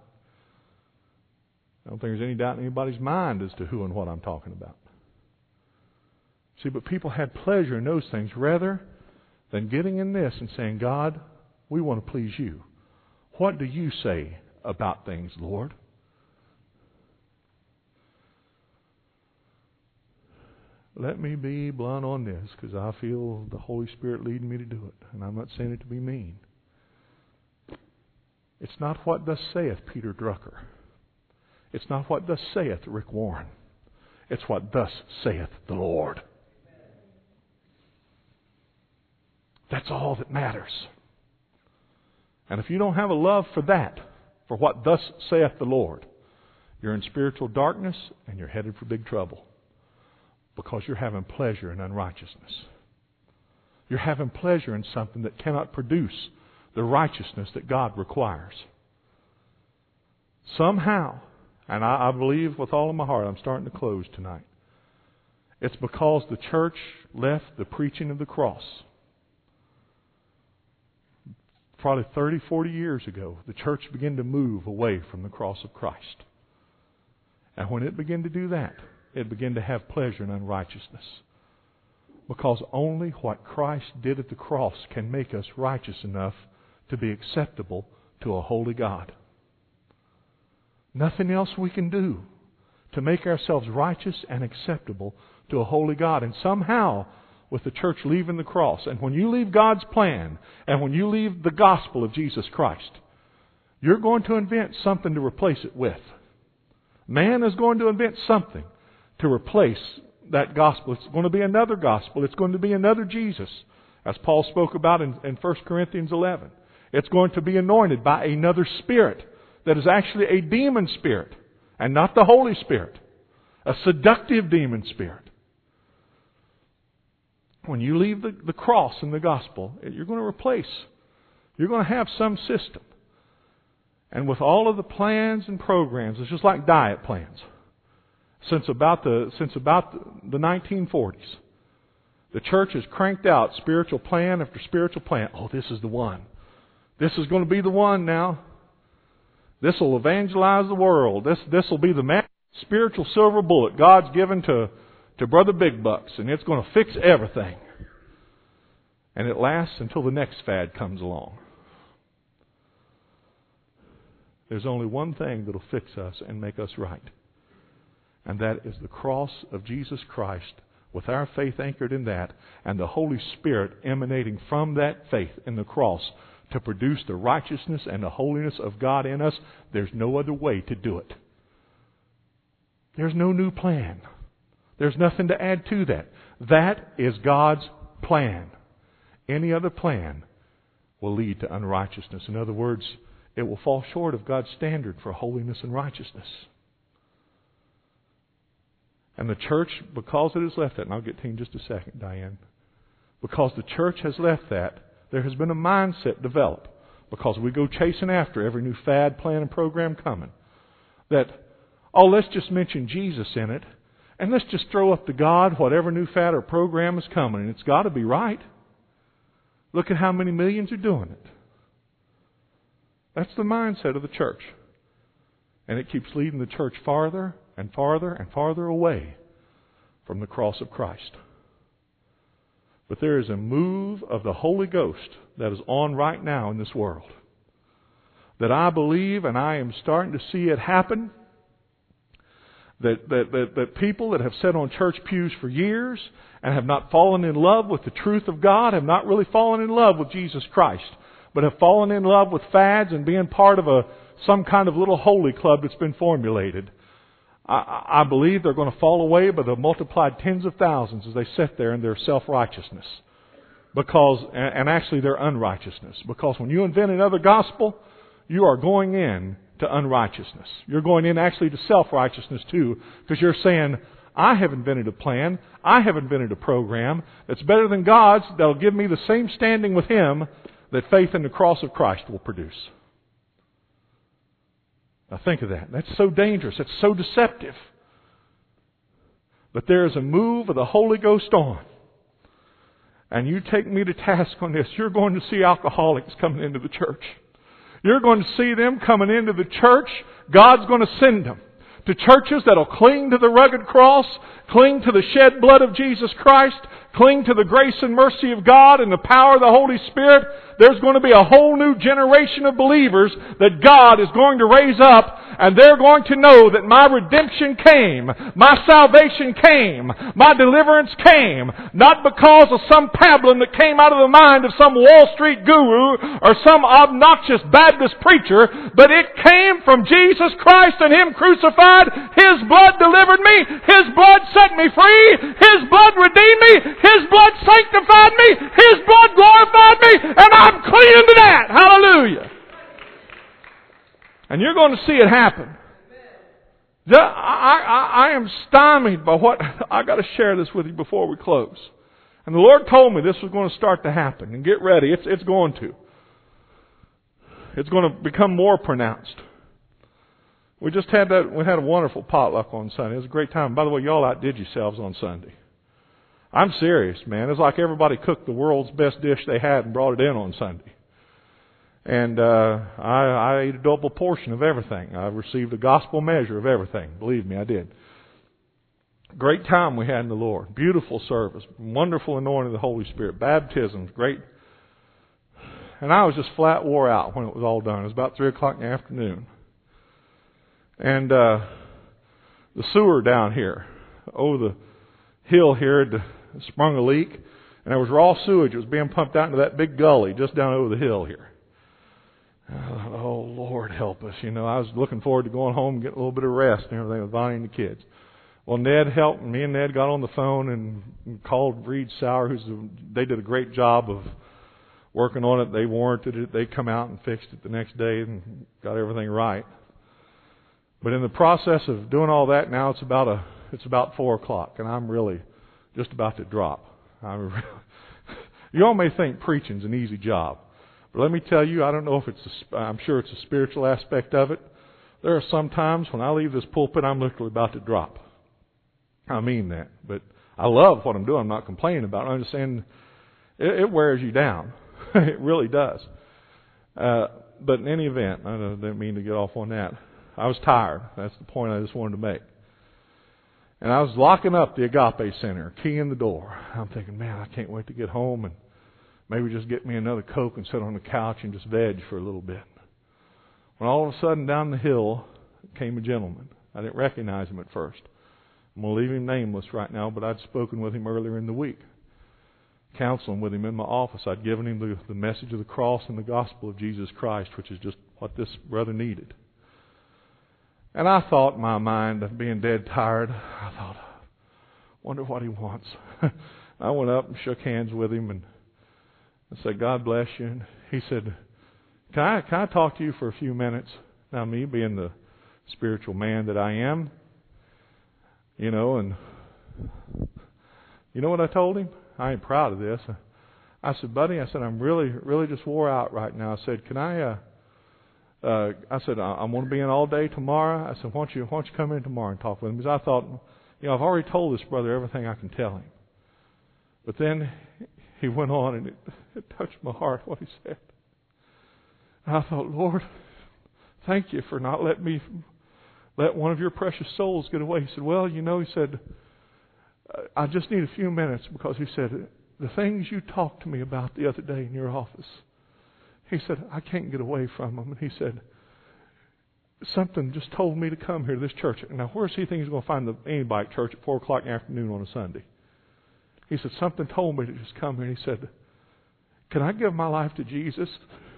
I don't think there's any doubt in anybody's mind as to who and what I'm talking about. See, but people had pleasure in those things rather than getting in this and saying, God, we want to please you. What do you say about things, Lord? Let me be blunt on this because I feel the Holy Spirit leading me to do it. And I'm not saying it to be mean. It's not what thus saith Peter Drucker. It's not what thus saith Rick Warren. It's what thus saith the Lord. That's all that matters. And if you don't have a love for that, for what thus saith the Lord, you're in spiritual darkness and you're headed for big trouble. Because you're having pleasure in unrighteousness. You're having pleasure in something that cannot produce the righteousness that God requires. Somehow, and I, I believe with all of my heart, I'm starting to close tonight. It's because the church left the preaching of the cross. Probably thirty, forty years ago, the church began to move away from the cross of Christ. And when it began to do that, it began to have pleasure in unrighteousness. Because only what Christ did at the cross can make us righteous enough to be acceptable to a holy God. Nothing else we can do to make ourselves righteous and acceptable to a holy God. And somehow, with the church leaving the cross, and when you leave God's plan, and when you leave the gospel of Jesus Christ, you're going to invent something to replace it with. Man is going to invent something to replace that gospel. It's going to be another gospel. It's going to be another Jesus, as Paul spoke about in, in First Corinthians eleven. It's going to be anointed by another spirit that is actually a demon spirit and not the Holy Spirit, a seductive demon spirit. When you leave the, the cross and the gospel, you're going to replace. You're going to have some system. And with all of the plans and programs, it's just like diet plans. Since about the since about the nineteen forties, the church has cranked out spiritual plan after spiritual plan. Oh, this is the one. This is going to be the one now. This will evangelize the world. This this will be the magic spiritual silver bullet God's given to, to Brother Big Bucks, and it's going to fix everything. And it lasts until the next fad comes along. There's only one thing that will fix us and make us right. And that is the cross of Jesus Christ, with our faith anchored in that, and the Holy Spirit emanating from that faith in the cross to produce the righteousness and the holiness of God in us. There's no other way to do it. There's no new plan. There's nothing to add to that. That is God's plan. Any other plan will lead to unrighteousness. In other words, it will fall short of God's standard for holiness and righteousness. And the church, because it has left that, and I'll get to you in just a second, Diane, because the church has left that, there has been a mindset developed, because we go chasing after every new fad, plan, and program coming, that, oh, let's just mention Jesus in it, and let's just throw up to God whatever new fad or program is coming, and it's got to be right. Look at how many millions are doing it. That's the mindset of the church. And it keeps leading the church farther and farther and farther away from the cross of Christ. But there is a move of the Holy Ghost that is on right now in this world, that I believe, and I am starting to see it happen, that, that, that, that people that have sat on church pews for years and have not fallen in love with the truth of God, have not really fallen in love with Jesus Christ, but have fallen in love with fads and being part of a some kind of little holy club that's been formulated. I, I believe they're going to fall away by the multiplied tens of thousands as they sit there in their self-righteousness. Because, and actually their unrighteousness. Because when you invent another gospel, you are going in to unrighteousness. You're going in actually to self-righteousness too. Because you're saying, I have invented a plan, I have invented a program that's better than God's, that'll give me the same standing with Him that faith in the cross of Christ will produce. Now think of that. That's so dangerous. That's so deceptive. But there is a move of the Holy Ghost on. And you take me to task on this. You're going to see alcoholics coming into the church. You're going to see them coming into the church. God's going to send them to churches that will cling to the rugged cross, cling to the shed blood of Jesus Christ, cling to the grace and mercy of God and the power of the Holy Spirit. There's going to be a whole new generation of believers that God is going to raise up, and they're going to know that my redemption came, my salvation came, my deliverance came, not because of some pablum that came out of the mind of some Wall Street guru or some obnoxious Baptist preacher, but it came from Jesus Christ and Him crucified. His blood delivered me. His blood set me free. His blood redeemed me. His blood sanctified me. His blood glorified me. And I'm clean to that. Hallelujah. And you're going to see it happen. I, I, I am stymied by what... I've got to share this with you before we close. And the Lord told me this was going to start to happen. And get ready. It's, it's going to. It's going to become more pronounced. We just had that... We had a wonderful potluck on Sunday. It was a great time. By the way, y'all outdid yourselves on Sunday. I'm serious, man. It's like everybody cooked the world's best dish they had and brought it in on Sunday. And uh, I, I ate a double portion of everything. I received a gospel measure of everything. Believe me, I did. Great time we had in the Lord. Beautiful service. Wonderful anointing of the Holy Spirit. Baptisms. Great. And I was just flat wore out when it was all done. It was about three o'clock in the afternoon. And uh, the sewer down here, over the hill here, had sprung a leak. And there was raw sewage. It was being pumped out into that big gully just down over the hill here. Oh, Lord, help us. You know, I was looking forward to going home and getting a little bit of rest and everything with Bonnie and the kids. Well, Ned helped. Me and Ned got on the phone and called Reed Sauer, who's a, they did a great job of working on it. They warranted it. They come out and fixed it the next day and got everything right. But in the process of doing all that, now it's about a it's about four o'clock, and I'm really just about to drop. I'm really, you all may think preaching's an easy job. But let me tell you, I don't know if it's, a, I'm sure it's a spiritual aspect of it. There are some times when I leave this pulpit, I'm literally about to drop. I mean that. But I love what I'm doing. I'm not complaining about it. I'm just saying it, it wears you down. It really does. Uh, but in any event, I didn't mean to get off on that. I was tired. That's the point I just wanted to make. And I was locking up the Agape Center, keying the door. I'm thinking, man, I can't wait to get home and maybe just get me another Coke and sit on the couch and just veg for a little bit. When all of a sudden down the hill came a gentleman. I didn't recognize him at first. I'm going to leave him nameless right now, but I'd spoken with him earlier in the week. Counseling with him in my office. I'd given him the, the message of the cross and the gospel of Jesus Christ, which is just what this brother needed. And I thought in my mind, of being dead tired, I thought, wonder what he wants. I went up and shook hands with him and I said, God bless you. And he said, can I, can I talk to you for a few minutes? Now, me being the spiritual man that I am, you know, and you know what I told him? I ain't proud of this. I said, buddy, I said, I'm really, really just wore out right now. I said, can I, uh, uh, I said, I'm going to be in all day tomorrow. I said, why don't you, why don't you come in tomorrow and talk with him? Because I thought, you know, I've already told this brother everything I can tell him. But then he went on, and it, it touched my heart what he said. And I thought, Lord, thank you for not letting me let one of your precious souls get away. He said, well, you know, he said, I just need a few minutes because he said, the things you talked to me about the other day in your office, he said, I can't get away from them. And he said, something just told me to come here to this church. Now, where does he think he's going to find the anybody church at four o'clock in the afternoon on a Sunday? He said, something told me to just come here. And he said, can I give my life to Jesus?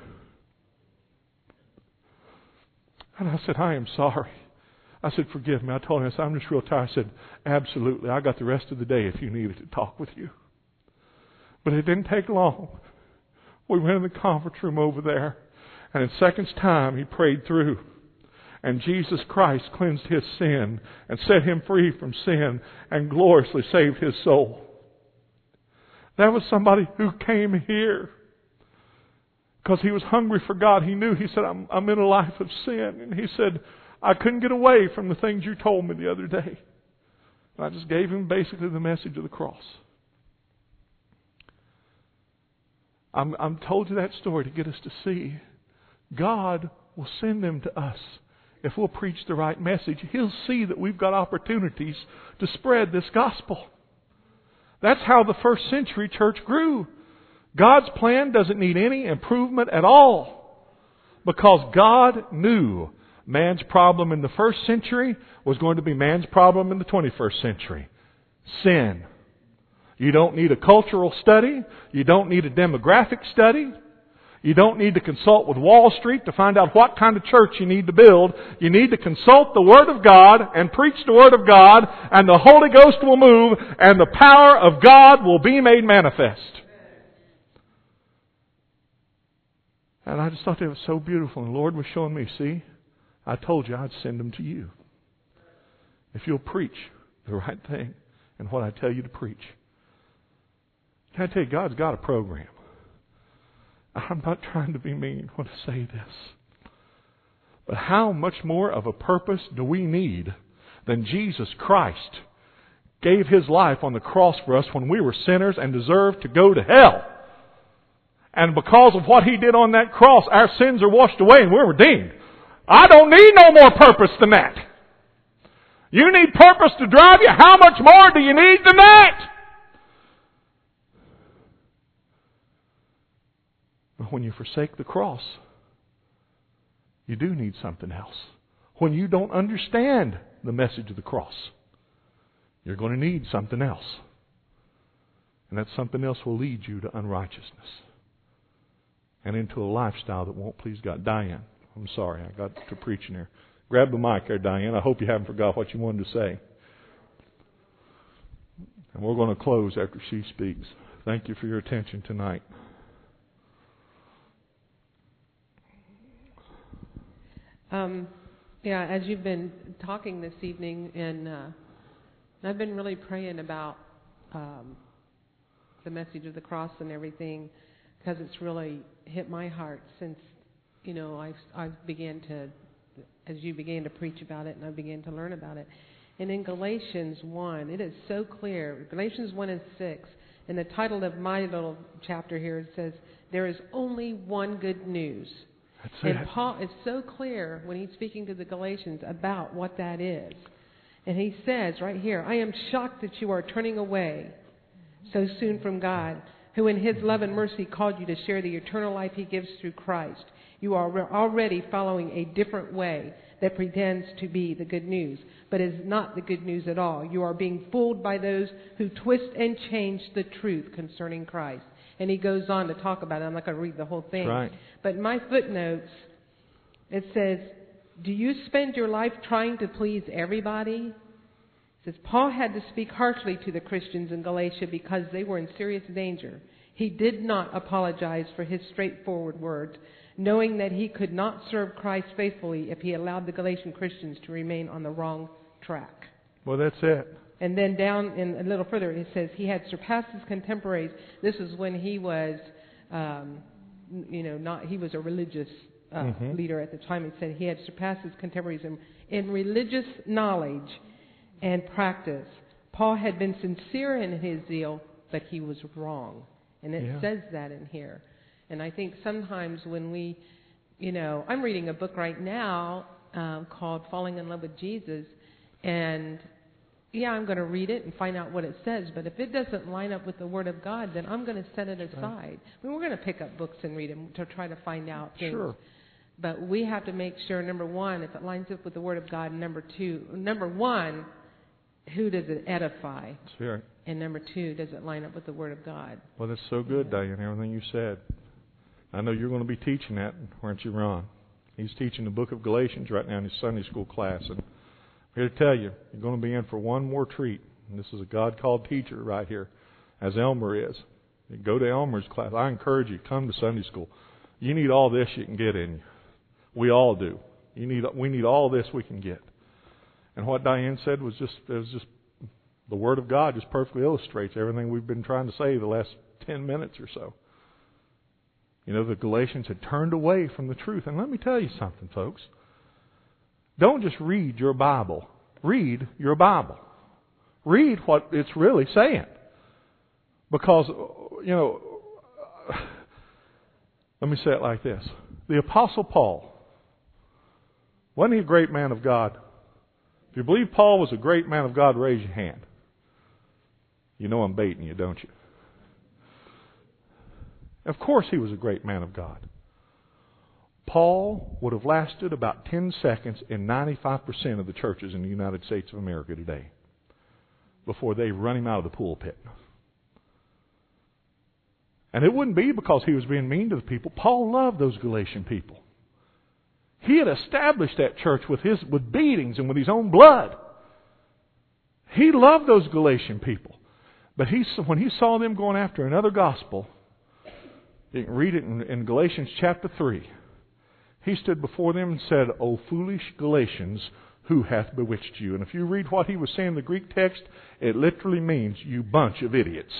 And I said, I am sorry. I said, forgive me. I told him, I said, I'm just real tired. I said, absolutely. I got the rest of the day if you needed to talk with you. But it didn't take long. We went in the conference room over there, and in seconds time, he prayed through. And Jesus Christ cleansed his sin and set him free from sin and gloriously saved his soul. That was somebody who came here because he was hungry for God. He knew, he said, I'm, I'm in a life of sin. And he said, I couldn't get away from the things you told me the other day. And I just gave him basically the message of the cross. I'm, I'm told you that story to get us to see God will send them to us. If we'll preach the right message, He'll see that we've got opportunities to spread this gospel. That's how the first century church grew. God's plan doesn't need any improvement at all, because God knew man's problem in the first century was going to be man's problem in the twenty-first century. Sin. You don't need a cultural study. You don't need a demographic study. You don't need to consult with Wall Street to find out what kind of church you need to build. You need to consult the Word of God and preach the Word of God, and the Holy Ghost will move, and the power of God will be made manifest. And I just thought that was so beautiful. And the Lord was showing me, see, I told you I'd send them to you. If you'll preach the right thing and what I tell you to preach. Can I tell you, God's got a program. I'm not trying to be mean when I say this. But how much more of a purpose do we need than Jesus Christ gave His life on the cross for us when we were sinners and deserved to go to hell. And because of what He did on that cross, our sins are washed away and we're redeemed. I don't need no more purpose than that. You need purpose to drive you. How much more do you need than that? But when you forsake the cross, you do need something else. When you don't understand the message of the cross, you're going to need something else. And that something else will lead you to unrighteousness and into a lifestyle that won't please God. Diane, I'm sorry, I got to preaching here. Grab the mic there, Diane. I hope you haven't forgot what you wanted to say. And we're going to close after she speaks. Thank you for your attention tonight. Um, yeah, as you've been talking this evening, and uh, I've been really praying about um, the message of the cross and everything, because it's really hit my heart since, you know, I've, I've began to, as you began to preach about it, and I began to learn about it. And in Galatians one, it is so clear. Galatians one and six, in the title of my little chapter here, it says, there is only one good news. That's and it. Paul is so clear when he's speaking to the Galatians about what that is. And he says right here, I am shocked that you are turning away so soon from God, who in His love and mercy called you to share the eternal life He gives through Christ. You are already following a different way that pretends to be the good news, but is not the good news at all. You are being fooled by those who twist and change the truth concerning Christ. And he goes on to talk about it. I'm not going to read the whole thing. Right. But in my footnotes, it says, do you spend your life trying to please everybody? It says, Paul had to speak harshly to the Christians in Galatia because they were in serious danger. He did not apologize for his straightforward words, knowing that he could not serve Christ faithfully if he allowed the Galatian Christians to remain on the wrong track. Well, that's it. And then down in a little further, it says he had surpassed his contemporaries. This is when he was, um, you know, not he was a religious uh, mm-hmm. leader at the time. It said he had surpassed his contemporaries in, in religious knowledge and practice. Paul had been sincere in his zeal, but he was wrong. And it yeah. says that in here. And I think sometimes when we, you know, I'm reading a book right now um, called Falling in Love with Jesus, and yeah, I'm going to read it and find out what it says, but if it doesn't line up with the Word of God, then I'm going to set it aside. Right. I mean, we're going to pick up books and read them to try to find out things. Sure. But we have to make sure, number one, if it lines up with the Word of God, and number two, number one, who does it edify? Sure. And number two, does it line up with the Word of God? Well, that's so good, yeah. Diane, everything you said. I know you're going to be teaching that, weren't you, Ron? He's teaching the book of Galatians right now in his Sunday school class, and I'm here to tell you, you're going to be in for one more treat. And this is a God-called teacher right here, as Elmer is. You go to Elmer's class. I encourage you, come to Sunday school. You need all this you can get in you. We all do. You need. We need all this we can get. And what Diane said was just, it was just, the Word of God just perfectly illustrates everything we've been trying to say the last ten minutes or so. You know, the Galatians had turned away from the truth. And let me tell you something, folks. Don't just read your Bible. Read your Bible. Read what it's really saying. Because, you know, let me say it like this. The Apostle Paul, wasn't he a great man of God? If you believe Paul was a great man of God, raise your hand. You know I'm baiting you, don't you? Of course he was a great man of God. Paul would have lasted about ten seconds in ninety-five percent of the churches in the United States of America today before they run him out of the pulpit. And it wouldn't be because he was being mean to the people. Paul loved those Galatian people. He had established that church with his with beatings and with his own blood. He loved those Galatian people. But he, when he saw them going after another gospel, you can read it in, in Galatians chapter three. He stood before them and said, O foolish Galatians, who hath bewitched you? And if you read what he was saying in the Greek text, it literally means, you bunch of idiots.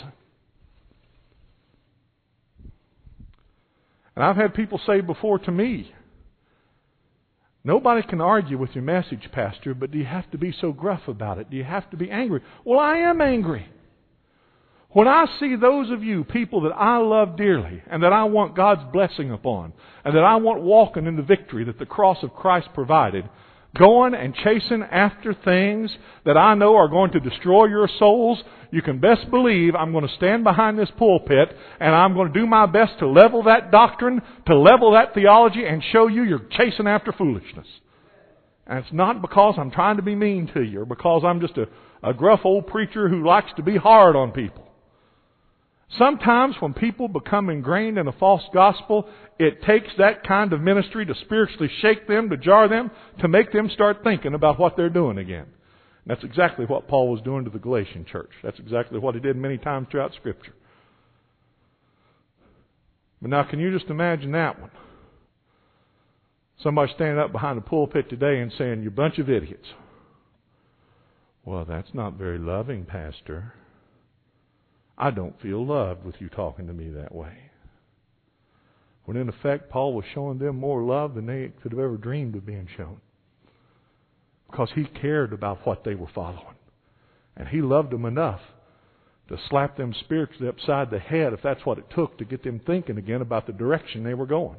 And I've had people say before to me, Nobody can argue with your message, Pastor, but do you have to be so gruff about it? Do you have to be angry? Well, I am angry. When I see those of you, people that I love dearly, and that I want God's blessing upon, and that I want walking in the victory that the cross of Christ provided, going and chasing after things that I know are going to destroy your souls, you can best believe I'm going to stand behind this pulpit and I'm going to do my best to level that doctrine, to level that theology, and show you you're chasing after foolishness. And it's not because I'm trying to be mean to you or because I'm just a, a gruff old preacher who likes to be hard on people. Sometimes when people become ingrained in a false gospel, it takes that kind of ministry to spiritually shake them, to jar them, to make them start thinking about what they're doing again. And that's exactly what Paul was doing to the Galatian church. That's exactly what he did many times throughout Scripture. But now can you just imagine that one? Somebody standing up behind the pulpit today and saying, "You bunch of idiots." Well, that's not very loving, Pastor. I don't feel loved with you talking to me that way. When in effect, Paul was showing them more love than they could have ever dreamed of being shown. Because he cared about what they were following. And he loved them enough to slap them spiritually upside the head if that's what it took to get them thinking again about the direction they were going.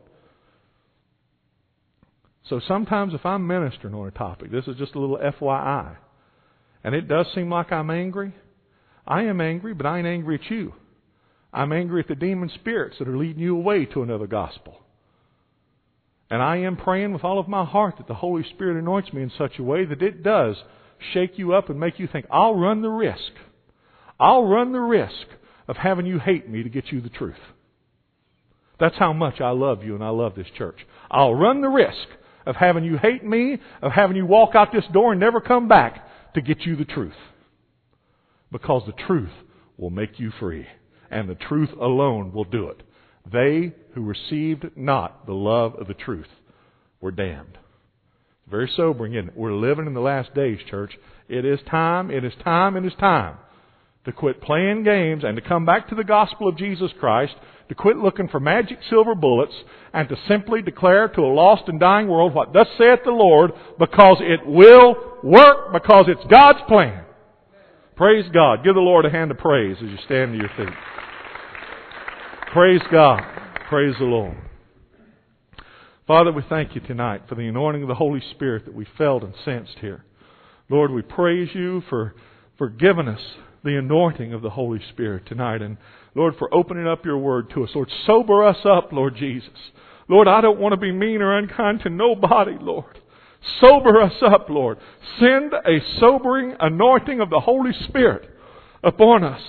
So sometimes if I'm ministering on a topic, this is just a little F Y I, and it does seem like I'm angry, I am angry, but I ain't angry at you. I'm angry at the demon spirits that are leading you away to another gospel. And I am praying with all of my heart that the Holy Spirit anoints me in such a way that it does shake you up and make you think, I'll run the risk. I'll run the risk of having you hate me to get you the truth. That's how much I love you and I love this church. I'll run the risk of having you hate me, of having you walk out this door and never come back to get you the truth. Because the truth will make you free. And the truth alone will do it. They who received not the love of the truth were damned. Very sobering, isn't it? We're living in the last days, church. It is time, it is time, it is time to quit playing games and to come back to the gospel of Jesus Christ, to quit looking for magic silver bullets, and to simply declare to a lost and dying world what thus saith the Lord, because it will work, because it's God's plan. Praise God. Give the Lord a hand of praise as you stand to your feet. Praise God. Praise the Lord. Father, we thank you tonight for the anointing of the Holy Spirit that we felt and sensed here. Lord, we praise you for, for giving us the anointing of the Holy Spirit tonight. And Lord, for opening up your word to us. Lord, sober us up, Lord Jesus. Lord, I don't want to be mean or unkind to nobody, Lord. Sober us up, Lord. Send a sobering anointing of the Holy Spirit upon us.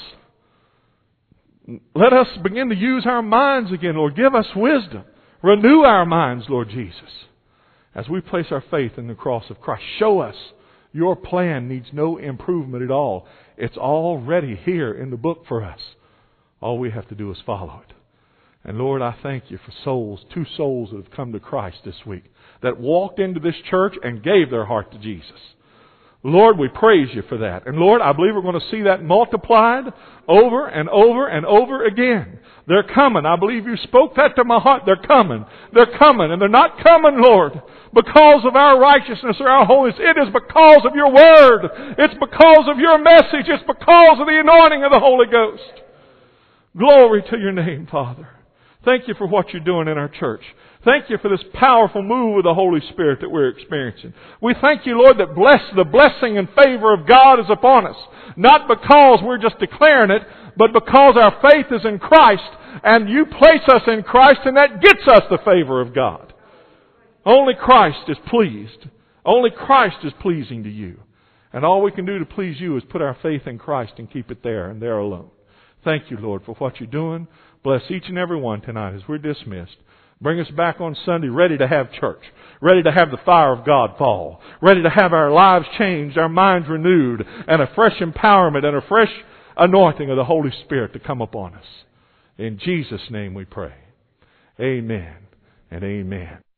Let us begin to use our minds again, Lord. Give us wisdom. Renew our minds, Lord Jesus. As we place our faith in the cross of Christ, show us your plan needs no improvement at all. It's already here in the book for us. All we have to do is follow it. And Lord, I thank you for souls, two souls that have come to Christ this week, that walked into this church and gave their heart to Jesus. Lord, we praise you for that. And Lord, I believe we're going to see that multiplied over and over and over again. They're coming. I believe you spoke that to my heart. They're coming. They're coming. And they're not coming, Lord, because of our righteousness or our holiness. It is because of your word. It's because of your message. It's because of the anointing of the Holy Ghost. Glory to your name, Father. Thank you for what you're doing in our church. Thank you for this powerful move of the Holy Spirit that we're experiencing. We thank you, Lord, that bless, the blessing and favor of God is upon us. Not because we're just declaring it, but because our faith is in Christ, and you place us in Christ, and that gets us the favor of God. Only Christ is pleased. Only Christ is pleasing to you. And all we can do to please you is put our faith in Christ and keep it there and there alone. Thank you, Lord, for what you're doing. Bless each and every one tonight as we're dismissed. Bring us back on Sunday ready to have church, ready to have the fire of God fall, ready to have our lives changed, our minds renewed, and a fresh empowerment and a fresh anointing of the Holy Spirit to come upon us. In Jesus' name we pray. Amen and amen.